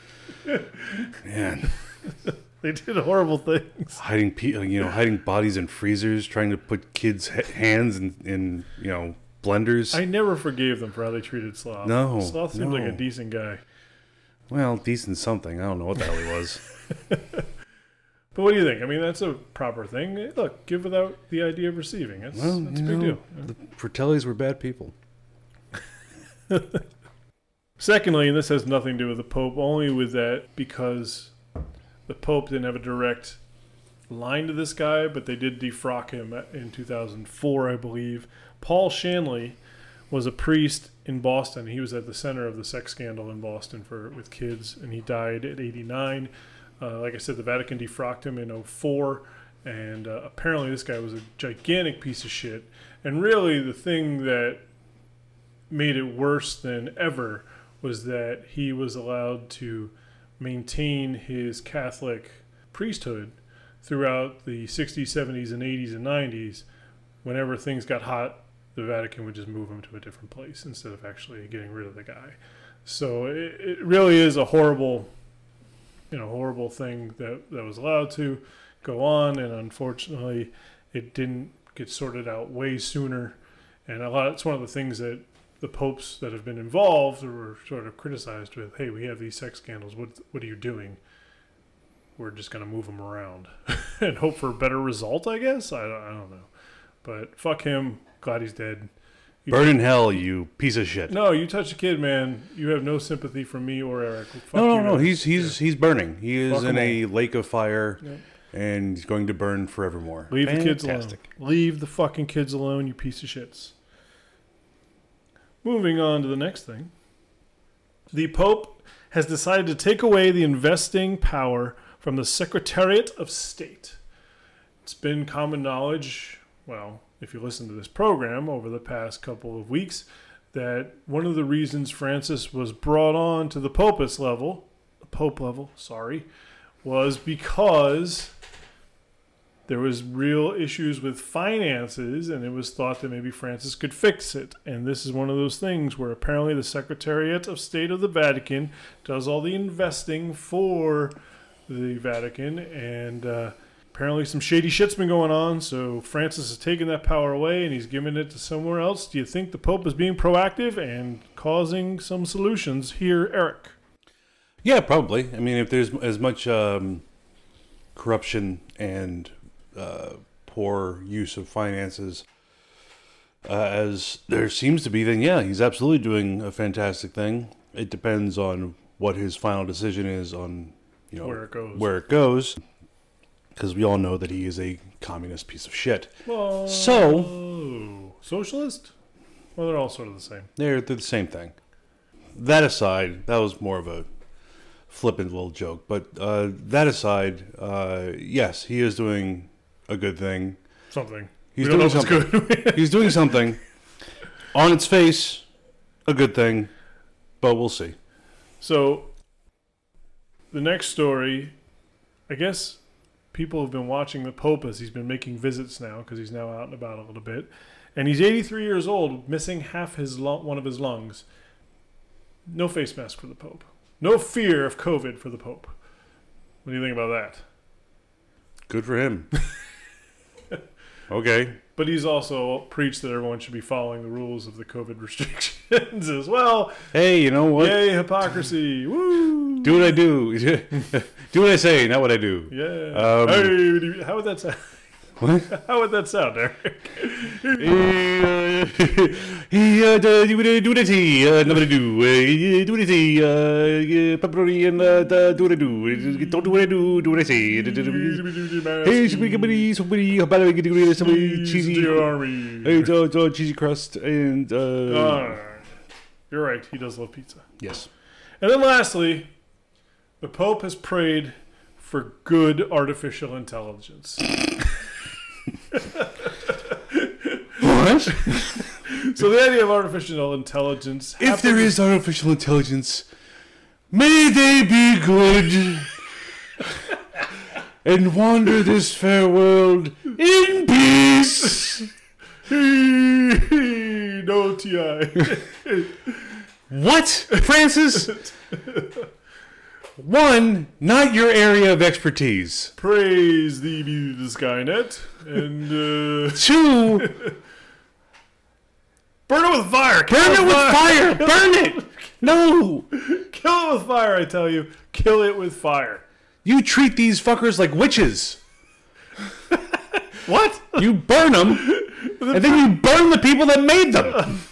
Man. They did horrible things. Hiding bodies in freezers, trying to put kids' hands in blenders. I never forgave them for how they treated Sloth. No. Sloth seemed like a decent guy. Well, decent something. I don't know what the hell he was. But what do you think? I mean, that's a proper thing. Look, give without the idea of receiving. That's a big deal. The Fratellis were bad people. Secondly, and this has nothing to do with the Pope, only with that because the Pope didn't have a direct line to this guy, but they did defrock him in 2004, I believe. Paul Shanley was a priest in Boston. He was at the center of the sex scandal in Boston with kids, and he died at 89. Like I said, the Vatican defrocked him in 2004, and apparently this guy was a gigantic piece of shit. And really the thing that made it worse than ever was that he was allowed to maintain his Catholic priesthood throughout the 60s, 70s, and 80s and 90s. Whenever things got hot, the Vatican would just move him to a different place instead of actually getting rid of the guy. So it really is a horrible horrible thing that was allowed to go on, and unfortunately, it didn't get sorted out way sooner. And it's one of the things that the popes that have been involved were sort of criticized with, hey, we have these sex scandals. What are you doing? We're just going to move them around and hope for a better result, I guess. I don't know. But fuck him. Glad he's dead. Burn in hell, you piece of shit. No, you touch a kid, man. You have no sympathy from me or Eric. Fuck No. you guys. He's burning. He is Fuck in him a lake of fire, Yep. and he's going to burn forevermore. Leave the kids alone. Fantastic. Leave the fucking kids alone, you piece of shits. Moving on to the next thing. The Pope has decided to take away the investing power from the Secretariat of State. It's been common knowledge, well, if you listen to this program over the past couple of weeks, that one of the reasons Francis was brought on to the Pope level, was because there was real issues with finances, and it was thought that maybe Francis could fix it. And this is one of those things where apparently the Secretariat of State of the Vatican does all the investing for the Vatican, and apparently some shady shit's been going on, so Francis has taken that power away and he's giving it to somewhere else. Do you think the Pope is being proactive and causing some solutions here, Eric? Yeah, probably. I mean, if there's as much corruption and poor use of finances as there seems to be, then yeah, he's absolutely doing a fantastic thing. It depends on what his final decision is on, where it goes, because we all know that he is a communist piece of shit. Whoa. So, socialist? Well, they're all sort of the same. they're the same thing. That aside, that was more of a flippant little joke, but that aside, yes, he is doing a good thing. Something. He's We don't doing know if it's something. good. He's doing something. On its face, a good thing, but we'll see. So, the next story, I guess people have been watching the Pope as he's been making visits now, because he's now out and about a little bit. And he's 83 years old, missing half one of his lungs. No face mask for the Pope. No fear of COVID for the Pope. What do you think about that? Good for him. Okay. But he's also preached that everyone should be following the rules of the COVID restrictions as well. Hey, you know what? Yay, hypocrisy. Woo! Do what I do. Do what I say, not what I do. Yeah. Hey, how would that sound? What? How would that sound, Eric? Do what I say, not what I do. Do what I say, pepperoni and do what I do. Don't do what I do what I say. Hey, somebody cheesy army. Hey, cheesy crust and You're right. He does love pizza. yes. And then lastly, the Pope has prayed for good artificial intelligence. What? So the idea of artificial intelligence... If there is artificial intelligence, may they be good and wander this fair world in peace. No TI. What, Francis? One, not your area of expertise. Praise thee be the Skynet. And, Two, burn it with fire! burn it with fire. Burn it. No. Kill it with fire, I tell you. Kill it with fire. You treat these fuckers like witches. What? You burn them, and then you burn the people that made them.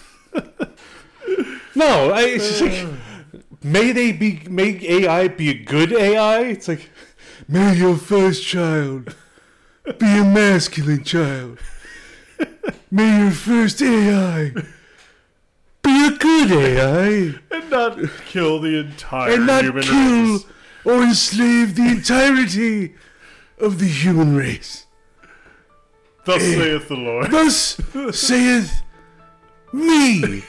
No, it's just like, may AI be a good AI? It's like, may your first child be a masculine child. May your first AI be a good AI. And not kill the entire And not human kill race. or enslave the entirety of the human race. Thus saith the Lord. Thus saith me.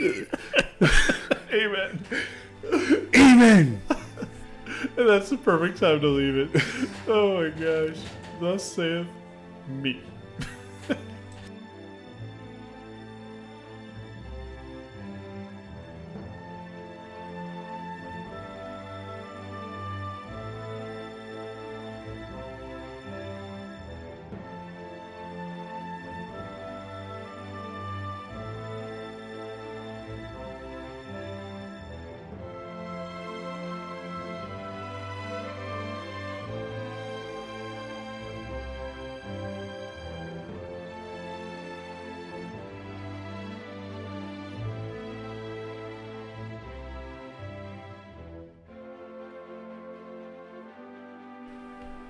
Amen. Amen. And that's the perfect time to leave it. Oh my gosh. Thus saith me.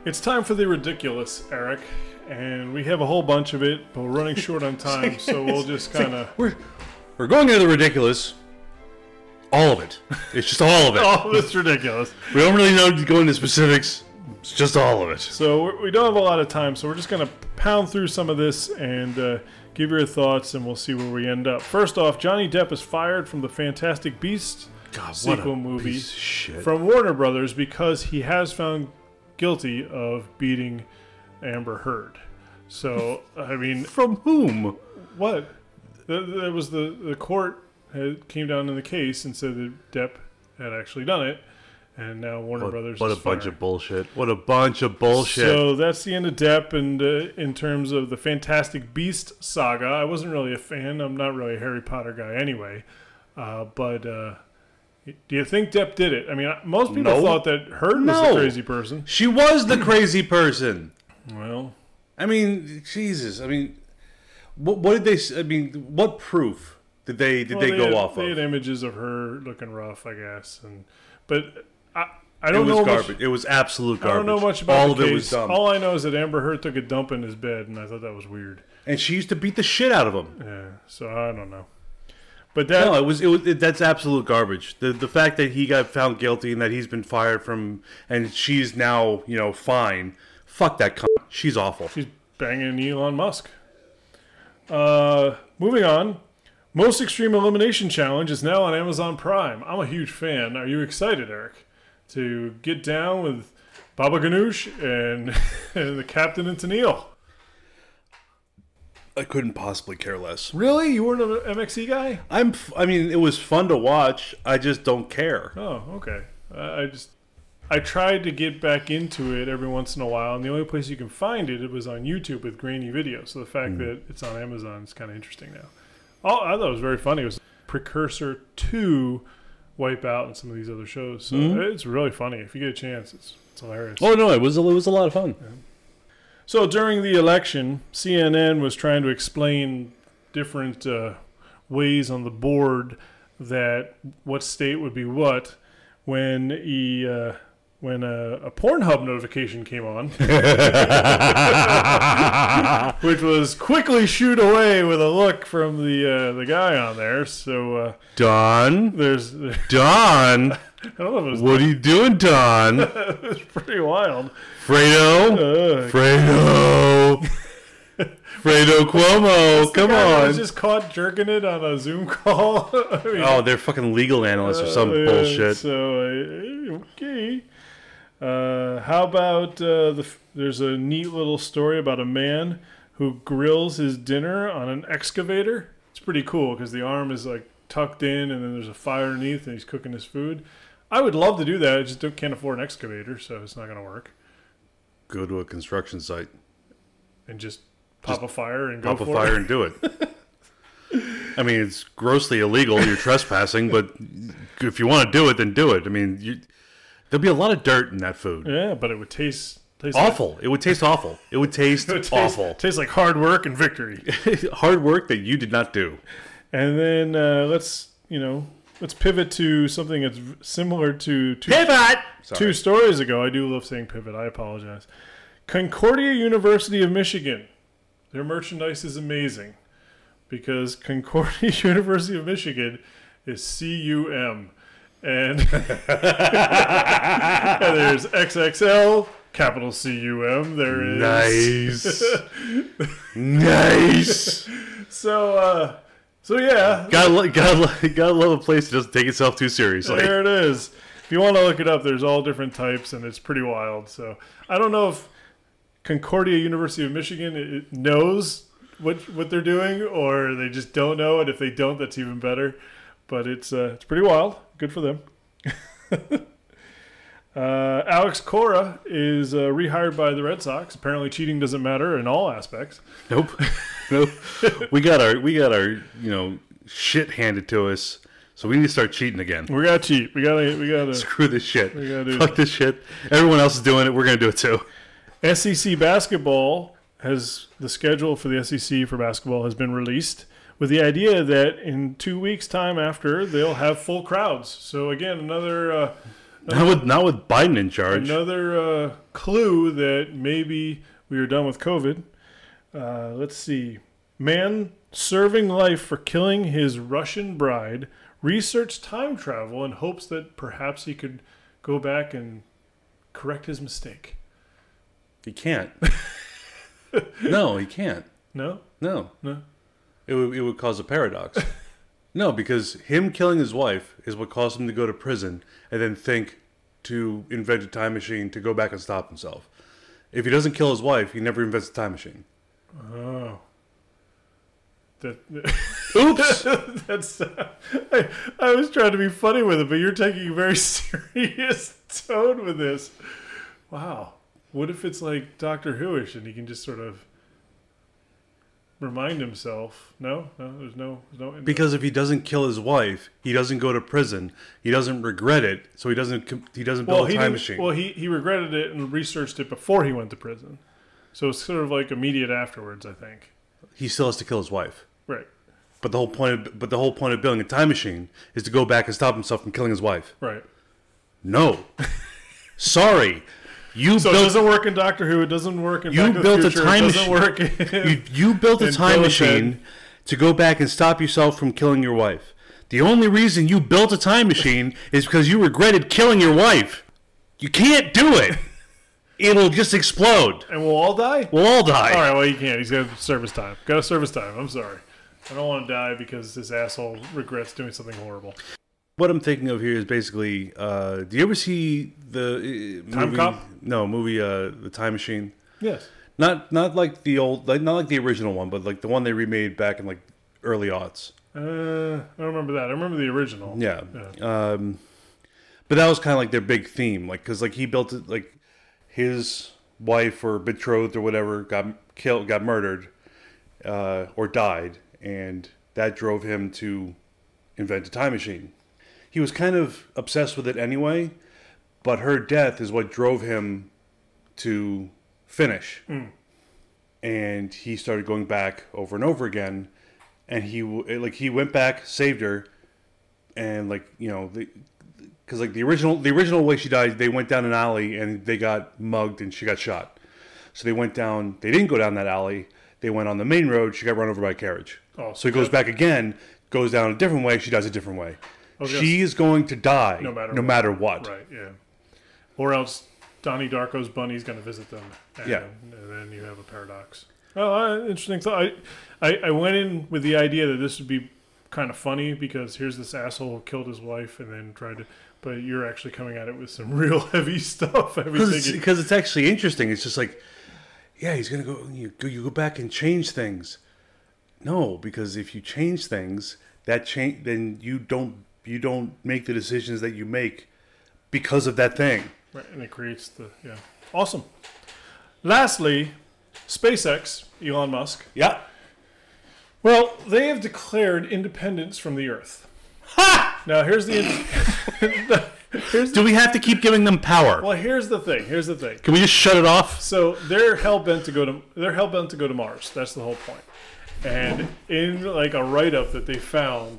It's time for the ridiculous, Eric, and we have a whole bunch of it, but we're running short on time, so we'll just kind of... We're going into the ridiculous. All of it. It's just all of it. Oh, it's ridiculous. We don't really know to go into specifics. It's just all of it. So we don't have a lot of time, so we're just going to pound through some of this and give your thoughts, and we'll see where we end up. First off, Johnny Depp is fired from the Fantastic Beasts sequel movie from Warner Brothers because he has found guilty of beating Amber Heard. So, I mean... From whom? What? There was the court came down in the case and said that Depp had actually done it, and now Warner Brothers is bunch of bullshit. What a bunch of bullshit. So that's the end of Depp, and in terms of the Fantastic Beast saga, I wasn't really a fan. I'm not really a Harry Potter guy anyway. But do you think Depp did it? I mean, most people thought that Heard was the crazy person. She was the crazy person. Well, I mean, Jesus. I mean, what did they? I mean, what proof did they go off of? They had images of her looking rough, I guess, but I don't know. It was garbage. It was absolute garbage. I don't know much about all the of case. it was dumb. All I know is that Amber Heard took a dump in his bed, and I thought that was weird. And she used to beat the shit out of him. Yeah, so I don't know. But that that's absolute garbage. The fact that he got found guilty and that he's been fired from, and she's now fine. Fuck that cunt. She's awful. She's banging Elon Musk. Moving on. Most Extreme Elimination Challenge is now on Amazon Prime. I'm a huge fan. Are you excited, Eric, to get down with Baba Ganoush and the Captain and Tennille? I couldn't possibly care less. Really? You weren't an MXE guy? I mean, it was fun to watch. I just don't care. Oh, okay. I tried to get back into it every once in a while, and the only place you can find it was on YouTube with grainy videos. So the fact that it's on Amazon is kind of interesting now. Oh, I thought it was very funny. It was a precursor to Wipeout and some of these other shows. So it's really funny. If you get a chance, it's hilarious. Oh no, it was a lot of fun. Yeah. So during the election, CNN was trying to explain different ways on the board that what state would be what when a Pornhub notification came on, which was quickly shooed away with a look from the guy on there. So Don, there's Don. I don't know if it was what are you doing, Don? It was pretty wild. Fredo Cuomo, come I on. was just caught jerking it on a Zoom call. I mean, They're fucking legal analysts or some bullshit. So, okay. How about there's a neat little story about a man who grills his dinner on an excavator. It's pretty cool because the arm is like tucked in and then there's a fire underneath and he's cooking his food. I would love to do that. I just can't afford an excavator, so it's not going to work. Go to a construction site. And just pop a fire and go for it. Pop a fire and do it. I mean, it's grossly illegal. You're trespassing, but if you want to do it, then do it. I mean, there'll be a lot of dirt in that food. Yeah, but it would taste awful. It would taste awful. It would taste awful. Taste like hard work and victory. Hard work that you did not do. And then let's pivot to something that's similar to two stories ago. I do love saying pivot. I apologize. Concordia University of Michigan. Their merchandise is amazing because Concordia University of Michigan is CUM. And there's XXL, capital CUM. There is nice. So yeah, gotta love a place that doesn't take itself too seriously. There it is. If you want to look it up, there's all different types, and it's pretty wild. So I don't know if Concordia University of Michigan it knows what they're doing, or they just don't know. And if they don't, that's even better. But it's pretty wild. Good for them. Alex Cora is rehired by the Red Sox. Apparently, cheating doesn't matter in all aspects. Nope. We got our shit handed to us, so we need to start cheating again. We gotta cheat. We gotta screw this shit. We gotta fuck this shit. Everyone else is doing it. We're gonna do it too. SEC basketball the schedule for the SEC for basketball has been released, with the idea that in 2 weeks' time after, they'll have full crowds. So again, another Not with Biden in charge. Another clue that maybe we are done with COVID. Let's see. Man serving life for killing his Russian bride researched time travel in hopes that perhaps he could go back and correct his mistake. He can't. No, he can't. No? No. No? It would cause a paradox. No, because him killing his wife is what caused him to go to prison and then think to invent a time machine to go back and stop himself. If he doesn't kill his wife, he never invents a time machine. Oh. Oops! That's. I was trying to be funny with it, but you're taking a very serious tone with this. Wow. What if it's like Doctor Who-ish and he can just sort of remind himself? No, there's no. Because if he doesn't kill his wife, he doesn't go to prison. He doesn't regret it, so he doesn't build a time machine. Well, he regretted it and researched it before he went to prison, so it's sort of like immediate afterwards. I think he still has to kill his wife. Right. But the whole point of building a time machine is to go back and stop himself from killing his wife. Right. No. Sorry. It doesn't work in Doctor Who. It doesn't work in Back to the Future. It doesn't work in, you built a time machine to go back and stop yourself from killing your wife. The only reason you built a time machine is because you regretted killing your wife. You can't do it. It'll just explode. And we'll all die? We'll all die. All right, well, he can't. He's got service time. Got a service time. I'm sorry. I don't want to die because this asshole regrets doing something horrible. What I'm thinking of here is basically, do you ever see the Time movie? Cop? No, movie, The Time Machine. Yes. Not like the old, not like the original one, but like the one they remade back in like early aughts. I don't remember that. I remember the original. Yeah. But that was kind of like their big theme, like because like he built it, like his wife or betrothed or whatever got murdered, or died, and that drove him to invent a time machine. He was kind of obsessed with it anyway, but her death is what drove him to finish. And he started going back over and over again, and he went back, saved her, and because the original way she died, they went down an alley and they got mugged and she got shot. So they didn't go down that alley. They went on the main road. She got run over by a carriage. Oh, so he goes back again, goes down a different way. She dies a different way. Okay. She is going to die no matter what. Right, yeah. Or else Donnie Darko's bunny's going to visit them. And then you have a paradox. Oh, interesting thought. I went in with the idea that this would be kind of funny because here's this asshole who killed his wife and then tried to... But you're actually coming at it with some real heavy stuff. Because it's actually interesting. It's just like, yeah, he's going to go... You go back and change things. No, because if you change things, then you don't make the decisions that you make because of that thing. Right, and it creates awesome. Lastly, SpaceX, Elon Musk. Yeah. Well, they have declared independence from the Earth. Ha! Now here's Do we have to keep giving them power? Well, here's the thing. Can we just shut it off? So they're hell bent to go to Mars. That's the whole point. And in like a write-up that they found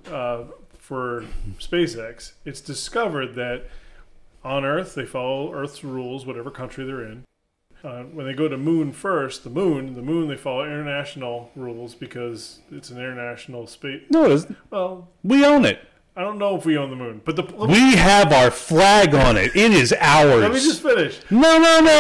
for SpaceX, it's discovered that on Earth they follow Earth's rules, whatever country they're in. When they go to Moon first, the Moon they follow international rules because it's an international space. No, it isn't. Well, we own it. I don't know if we own the Moon, but we have our flag on it. It is ours. Let me just finish. No.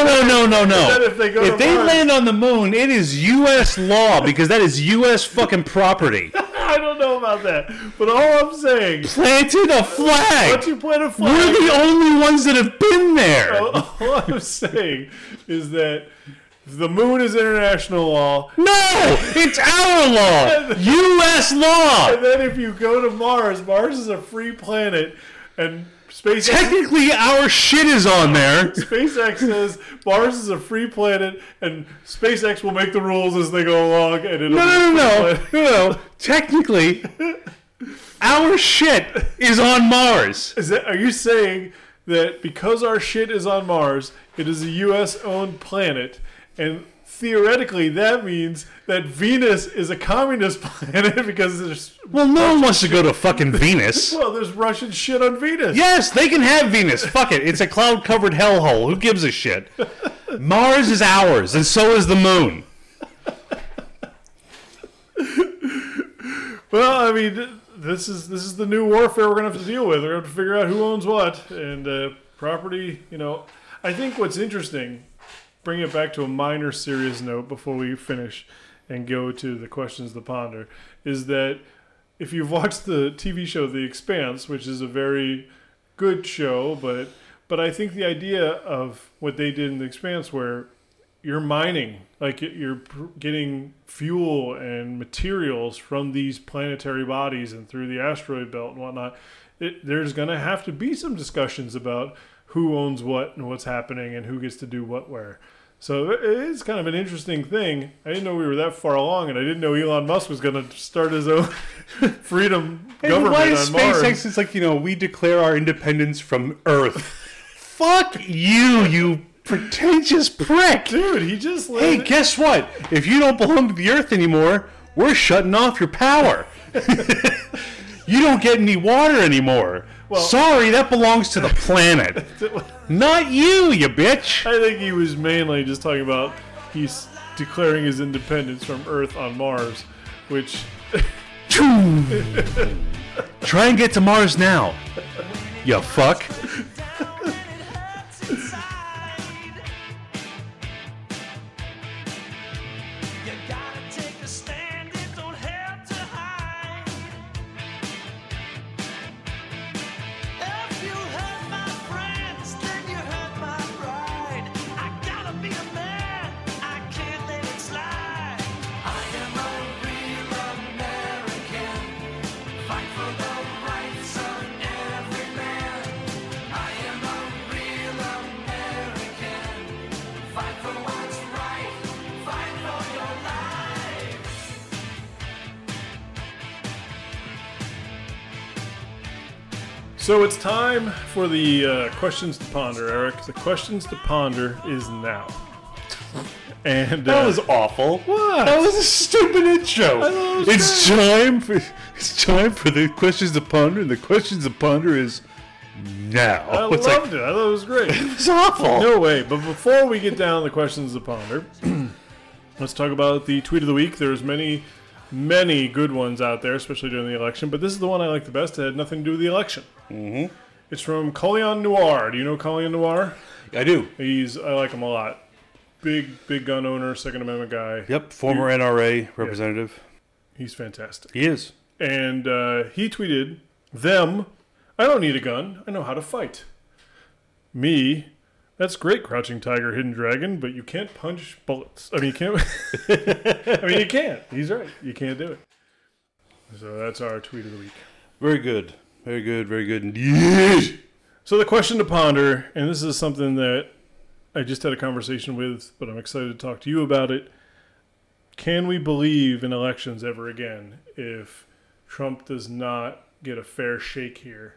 If they Mars, land on the Moon, it is U.S. law because that is U.S. fucking property. I don't know about that, but all I'm saying... Planted a flag! Once you plant a flag... We're the only ones that have been there! All I'm saying is that the Moon is international law. No! It's our law! U.S. law! And then if you go to Mars is a free planet, and SpaceX... Technically, our shit is on there. SpaceX says Mars is a free planet, and SpaceX will make the rules as they go along, and it'll No. Technically, our shit is on Mars. Are you saying that because our shit is on Mars, it is a U.S.-owned planet, and theoretically, that means that Venus is a communist planet because there's Well, no one wants to go to fucking Venus. there's Russian shit on Venus. Yes, they can have Venus. Fuck it. It's a cloud-covered hellhole. Who gives a shit? Mars is ours, and so is the moon. Well, I mean, this is the new warfare we're gonna have to deal with. We're gonna have to figure out who owns what and property. I think what's interesting. Bring it back to a minor serious note before we finish and go to the questions to ponder, is that if you've watched the TV show The Expanse, which is a very good show, but I think the idea of what they did in The Expanse, where you're mining, like you're getting fuel and materials from these planetary bodies and through the asteroid belt and whatnot, there's going to have to be some discussions about who owns what and what's happening and who gets to do what where. So it is kind of an interesting thing. I didn't know we were that far along, and I didn't know Elon Musk was going to start his own freedom government why on is Mars. SpaceX? It's like, we declare our independence from Earth. Fuck you pretentious prick. Dude, he just Hey, landed. guess what? If you don't belong to the Earth anymore, we're shutting off your power. You don't get any water anymore. Well- Sorry, that belongs to the planet. Not you bitch. I think he was mainly just talking about he's declaring his independence from Earth on Mars, which Try and get to Mars now. You fuck. You gotta take a stand, it don't have to hide. If you hurt my friends, then you hurt my pride. I gotta be a man, I can't let it slide. I am a real American, fight for the rights of every man. I am a real American, fight for what's right, fight for your life. So it's time for the questions to ponder, Eric. The questions to ponder is now. And That was awful. What? That was a stupid intro. thought it was It's time for the questions to ponder, and the questions to ponder is now. I It's loved it. I thought it was great. It's awful. No way. But before we get down to the questions to ponder, let's talk about the tweet of the week. There's many good ones out there, especially during the election. But this is the one I like the best. It had nothing to do with the election. Mm-hmm. It's from Collion Noir. Do you know Collion Noir? I do. I like him a lot. Big gun owner, Second Amendment guy. Yep, former NRA representative. He's fantastic. He is. And he tweeted, "Them, I don't need a gun. I know how to fight. Me, that's great, Crouching Tiger, Hidden Dragon, but you can't punch bullets. I mean, you can't. I mean, you can't. He's right. You can't do it." So that's our tweet of the week. Very good. Very good. Very good indeed. So the question to ponder, and this is something that I just had a conversation with, but I'm excited to talk to you about it. Can we believe in elections ever again if Trump does not get a fair shake here?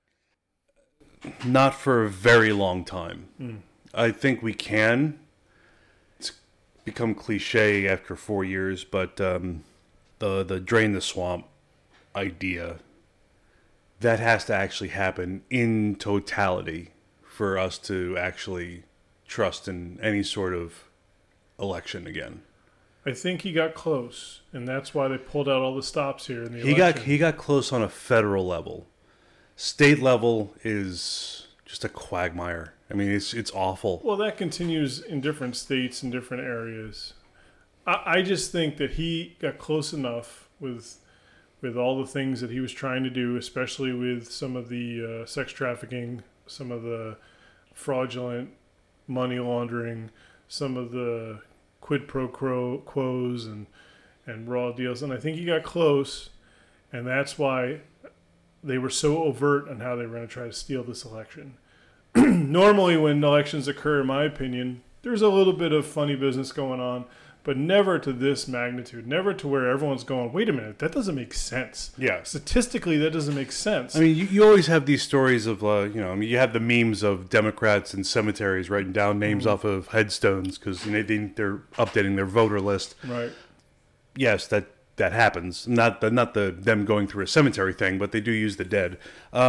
Not for a very long time. I think we can. It's become cliche after 4 years, but the drain the swamp idea, that has to actually happen in totality for us to actually trust in any sort of election again. I think he got close, and that's why they pulled out all the stops here in the election. He got close on a federal level. State level is just a quagmire. I mean, it's awful. Well, that continues in different states and different areas. I just think that he got close enough with all the things that he was trying to do, especially with some of the sex trafficking, some of the fraudulent money laundering, some of the quid pro quos and raw deals. And I think he got close, and that's why they were so overt on how they were going to try to steal this election. Normally when elections occur, in my opinion, there's a little bit of funny business going on, but never to this magnitude. Never to where everyone's going, wait a minute, that doesn't make sense. Yeah. Statistically, that doesn't make sense. I mean, you always have these stories of, you have the memes of Democrats in cemeteries writing down names off of headstones because they're updating their voter list. Right. Yes, that happens. Not the them going through a cemetery thing, but they do use the dead.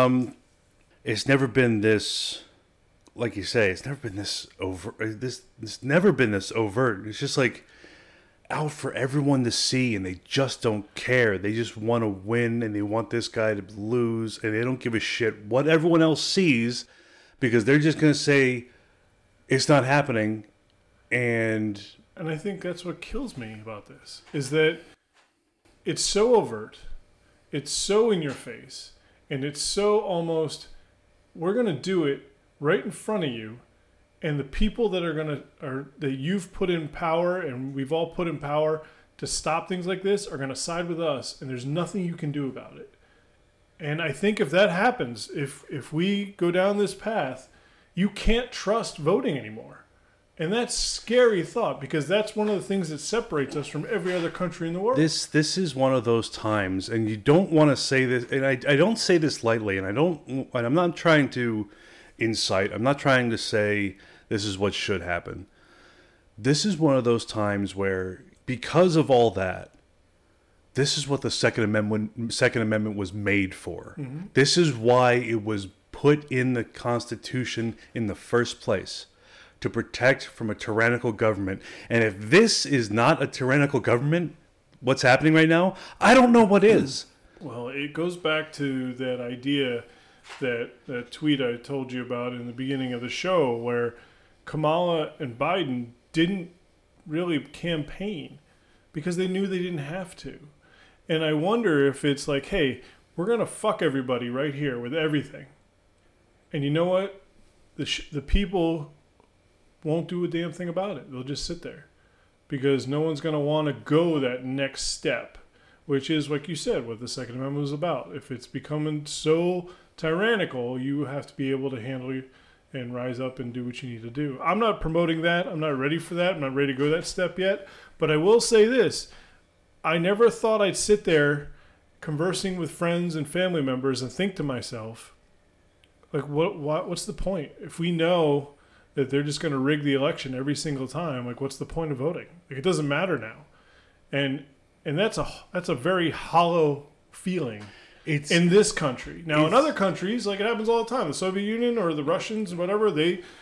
It's never been this, like you say, it's never been this over. It's never been this overt. It's just like out for everyone to see, and they just don't care. They just want to win, and they want this guy to lose, and they don't give a shit what everyone else sees, because they're just going to say it's not happening. And I think that's what kills me about this, is that it's so overt, it's so in your face, and it's so almost, we're going to do it right in front of you. And the people that that you've put in power, and we've all put in power to stop things like this, are going to side with us, and there's nothing you can do about it. And I think if that happens, if we go down this path, you can't trust voting anymore. And that's a scary thought, because that's one of the things that separates us from every other country in the world. This is one of those times, and you don't want to say this, and I don't say this lightly, and I'm not trying to incite. I'm not trying to say this is what should happen. This is one of those times where, because of all that, this is what the Second Amendment was made for. Mm-hmm. This is why it was put in the Constitution in the first place, to protect from a tyrannical government. And if this is not a tyrannical government, what's happening right now, I don't know what is. Well, it goes back to that idea, that tweet I told you about in the beginning of the show, where Kamala and Biden didn't really campaign because they knew they didn't have to. And I wonder if it's like, hey, we're going to fuck everybody right here with everything. And you know what? The people won't do a damn thing about it. They'll just sit there because no one's going to want to go that next step, which is, like you said, what the Second Amendment was about. If it's becoming so tyrannical, you have to be able to handle it and rise up and do what you need to do. I'm not promoting that. I'm not ready for that. I'm not ready to go that step yet. But I will say this. I never thought I'd sit there conversing with friends and family members and think to myself, like, what's the point? If we know that they're just going to rig the election every single time, like, what's the point of voting? Like, it doesn't matter now. And that's a very hollow feeling. It's in this country. Now, in other countries, like, it happens all the time. The Soviet Union or the Russians, whatever,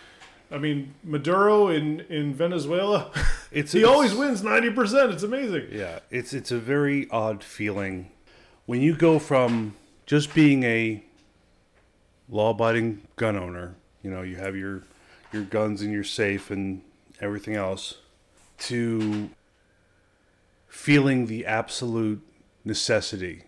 Maduro in Venezuela, he always wins 90%. It's amazing. Yeah, it's a very odd feeling when you go from just being a law-abiding gun owner, you have your guns in your safe and everything else, to feeling the absolute necessity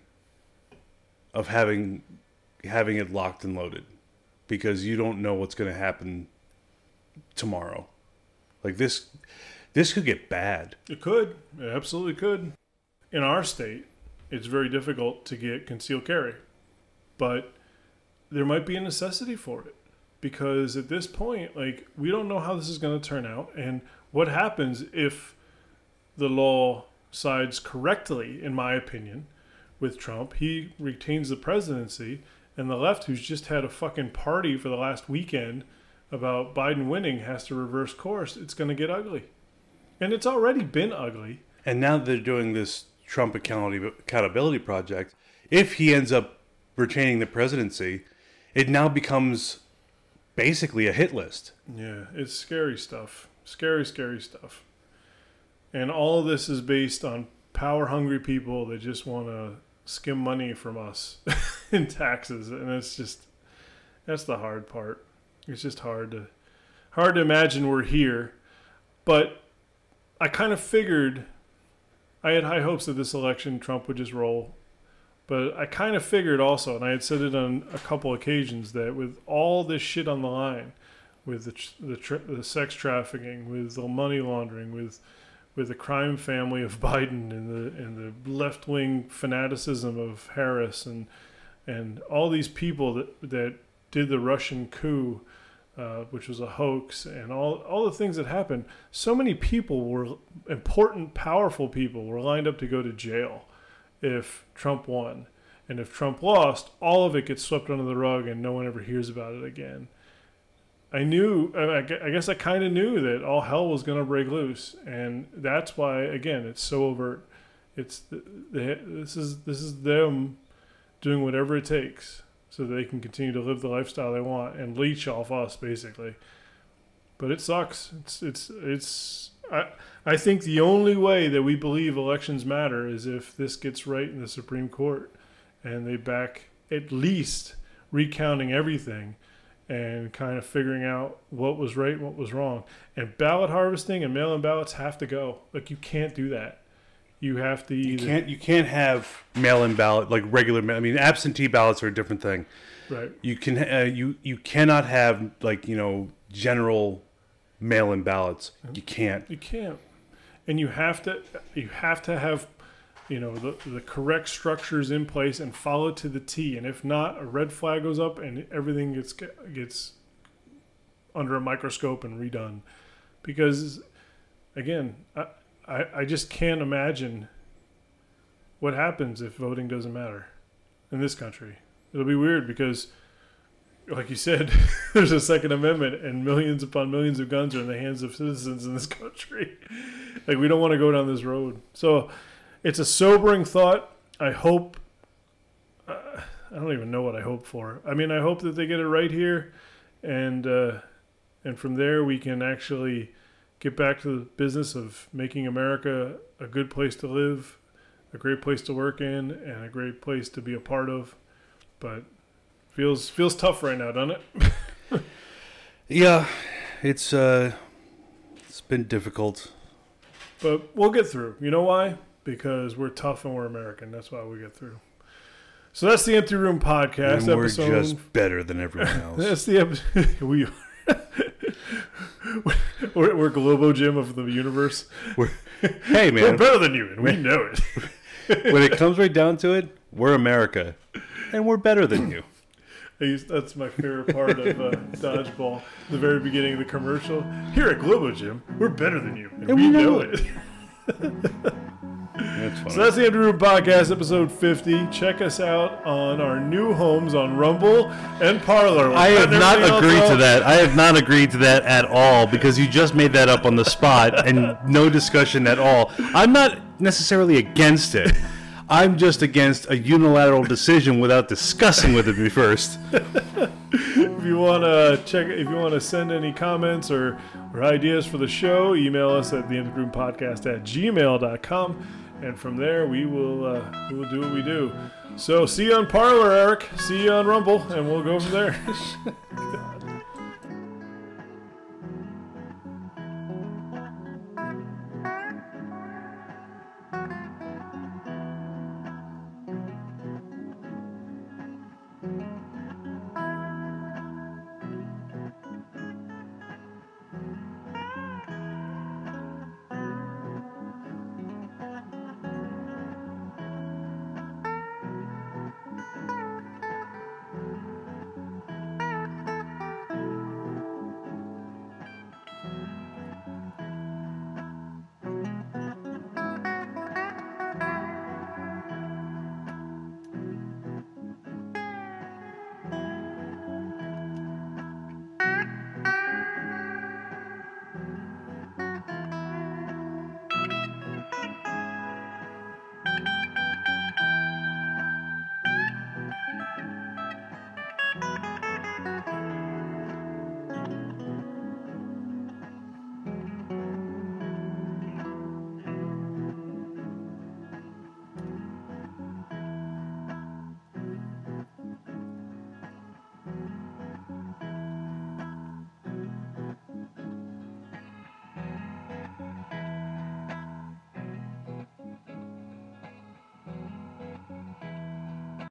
of having it locked and loaded because you don't know what's going to happen tomorrow. Like, this could get bad. It could. It absolutely could. In our state, it's very difficult to get concealed carry, but there might be a necessity for it, because at this point, like, we don't know how this is going to turn out, and what happens if the law sides correctly, in my opinion, with Trump. He retains the presidency, and the left, who's just had a fucking party for the last weekend about Biden winning, has to reverse course. It's going to get ugly. And it's already been ugly. And now they're doing this Trump accountability project. If he ends up retaining the presidency, it now becomes basically a hit list. Yeah, it's scary stuff. Scary, scary stuff. And all of this is based on power-hungry people that just want to skim money from us in taxes. And that's the hard part. It's just hard to imagine we're here. But I kind of figured, I had high hopes that this election Trump would just roll. But I kind of figured also, and I had said it on a couple occasions, that with all this shit on the line, with the sex trafficking, with the money laundering, with the crime family of Biden and the left-wing fanaticism of Harris and all these people that did the Russian coup which was a hoax, and all the things that happened. So many people important, powerful people were lined up to go to jail if Trump won. And if Trump lost, all of it gets swept under the rug and no one ever hears about it again. I guess I kind of knew that all hell was going to break loose. And that's why, again, it's so overt. This is them doing whatever it takes so they can continue to live the lifestyle they want and leech off us, basically. But it sucks. I think the only way that we believe elections matter is if this gets right in the Supreme Court and they back at least recounting everything and kind of figuring out what was right and what was wrong. And ballot harvesting and mail-in ballots have to go. Like, you can't do that. You have to either... You can't have mail-in ballot, like regular mail. I mean, absentee ballots are a different thing. Right. You can you cannot have, like, general mail-in ballots. You can't. You can't. And you have to have the correct structures in place and follow to the T. And if not, a red flag goes up and everything gets under a microscope and redone. Because, again, I just can't imagine what happens if voting doesn't matter in this country. It'll be weird because, like you said, there's a Second Amendment and millions upon millions of guns are in the hands of citizens in this country. Like, we don't want to go down this road. So it's a sobering thought. I hope, I don't even know what I hope for. I mean, I hope that they get it right here. And from there we can actually get back to the business of making America a good place to live, a great place to work in, and a great place to be a part of. But feels tough right now, doesn't it? Yeah, it's been difficult. But we'll get through. You know why? Because we're tough and we're American. That's why we get through. So that's the Empty Room Podcast. And we're episode. just better than everyone else. That's the episode. We are. We're Globo Gym of the universe. Hey, man. We're better than you, and we know it. When it comes right down to it, we're America, and we're better than you. That's my favorite part of Dodgeball. The very beginning of the commercial. Here at Globo Gym, we're better than you, and we know it. That's funny. So that's the Empty Room Podcast, episode 50. Check us out on our new homes on Rumble and Parler. I have not agreed to that. I have not agreed to that at all because you just made that up on the spot and no discussion at all. I'm not necessarily against it. I'm just against a unilateral decision without discussing with me first. If you want to send any comments or ideas for the show, email us at theemptyroompodcast@gmail.com. And from there, we will do what we do. So see you on Parler, Eric. See you on Rumble, and we'll go from there.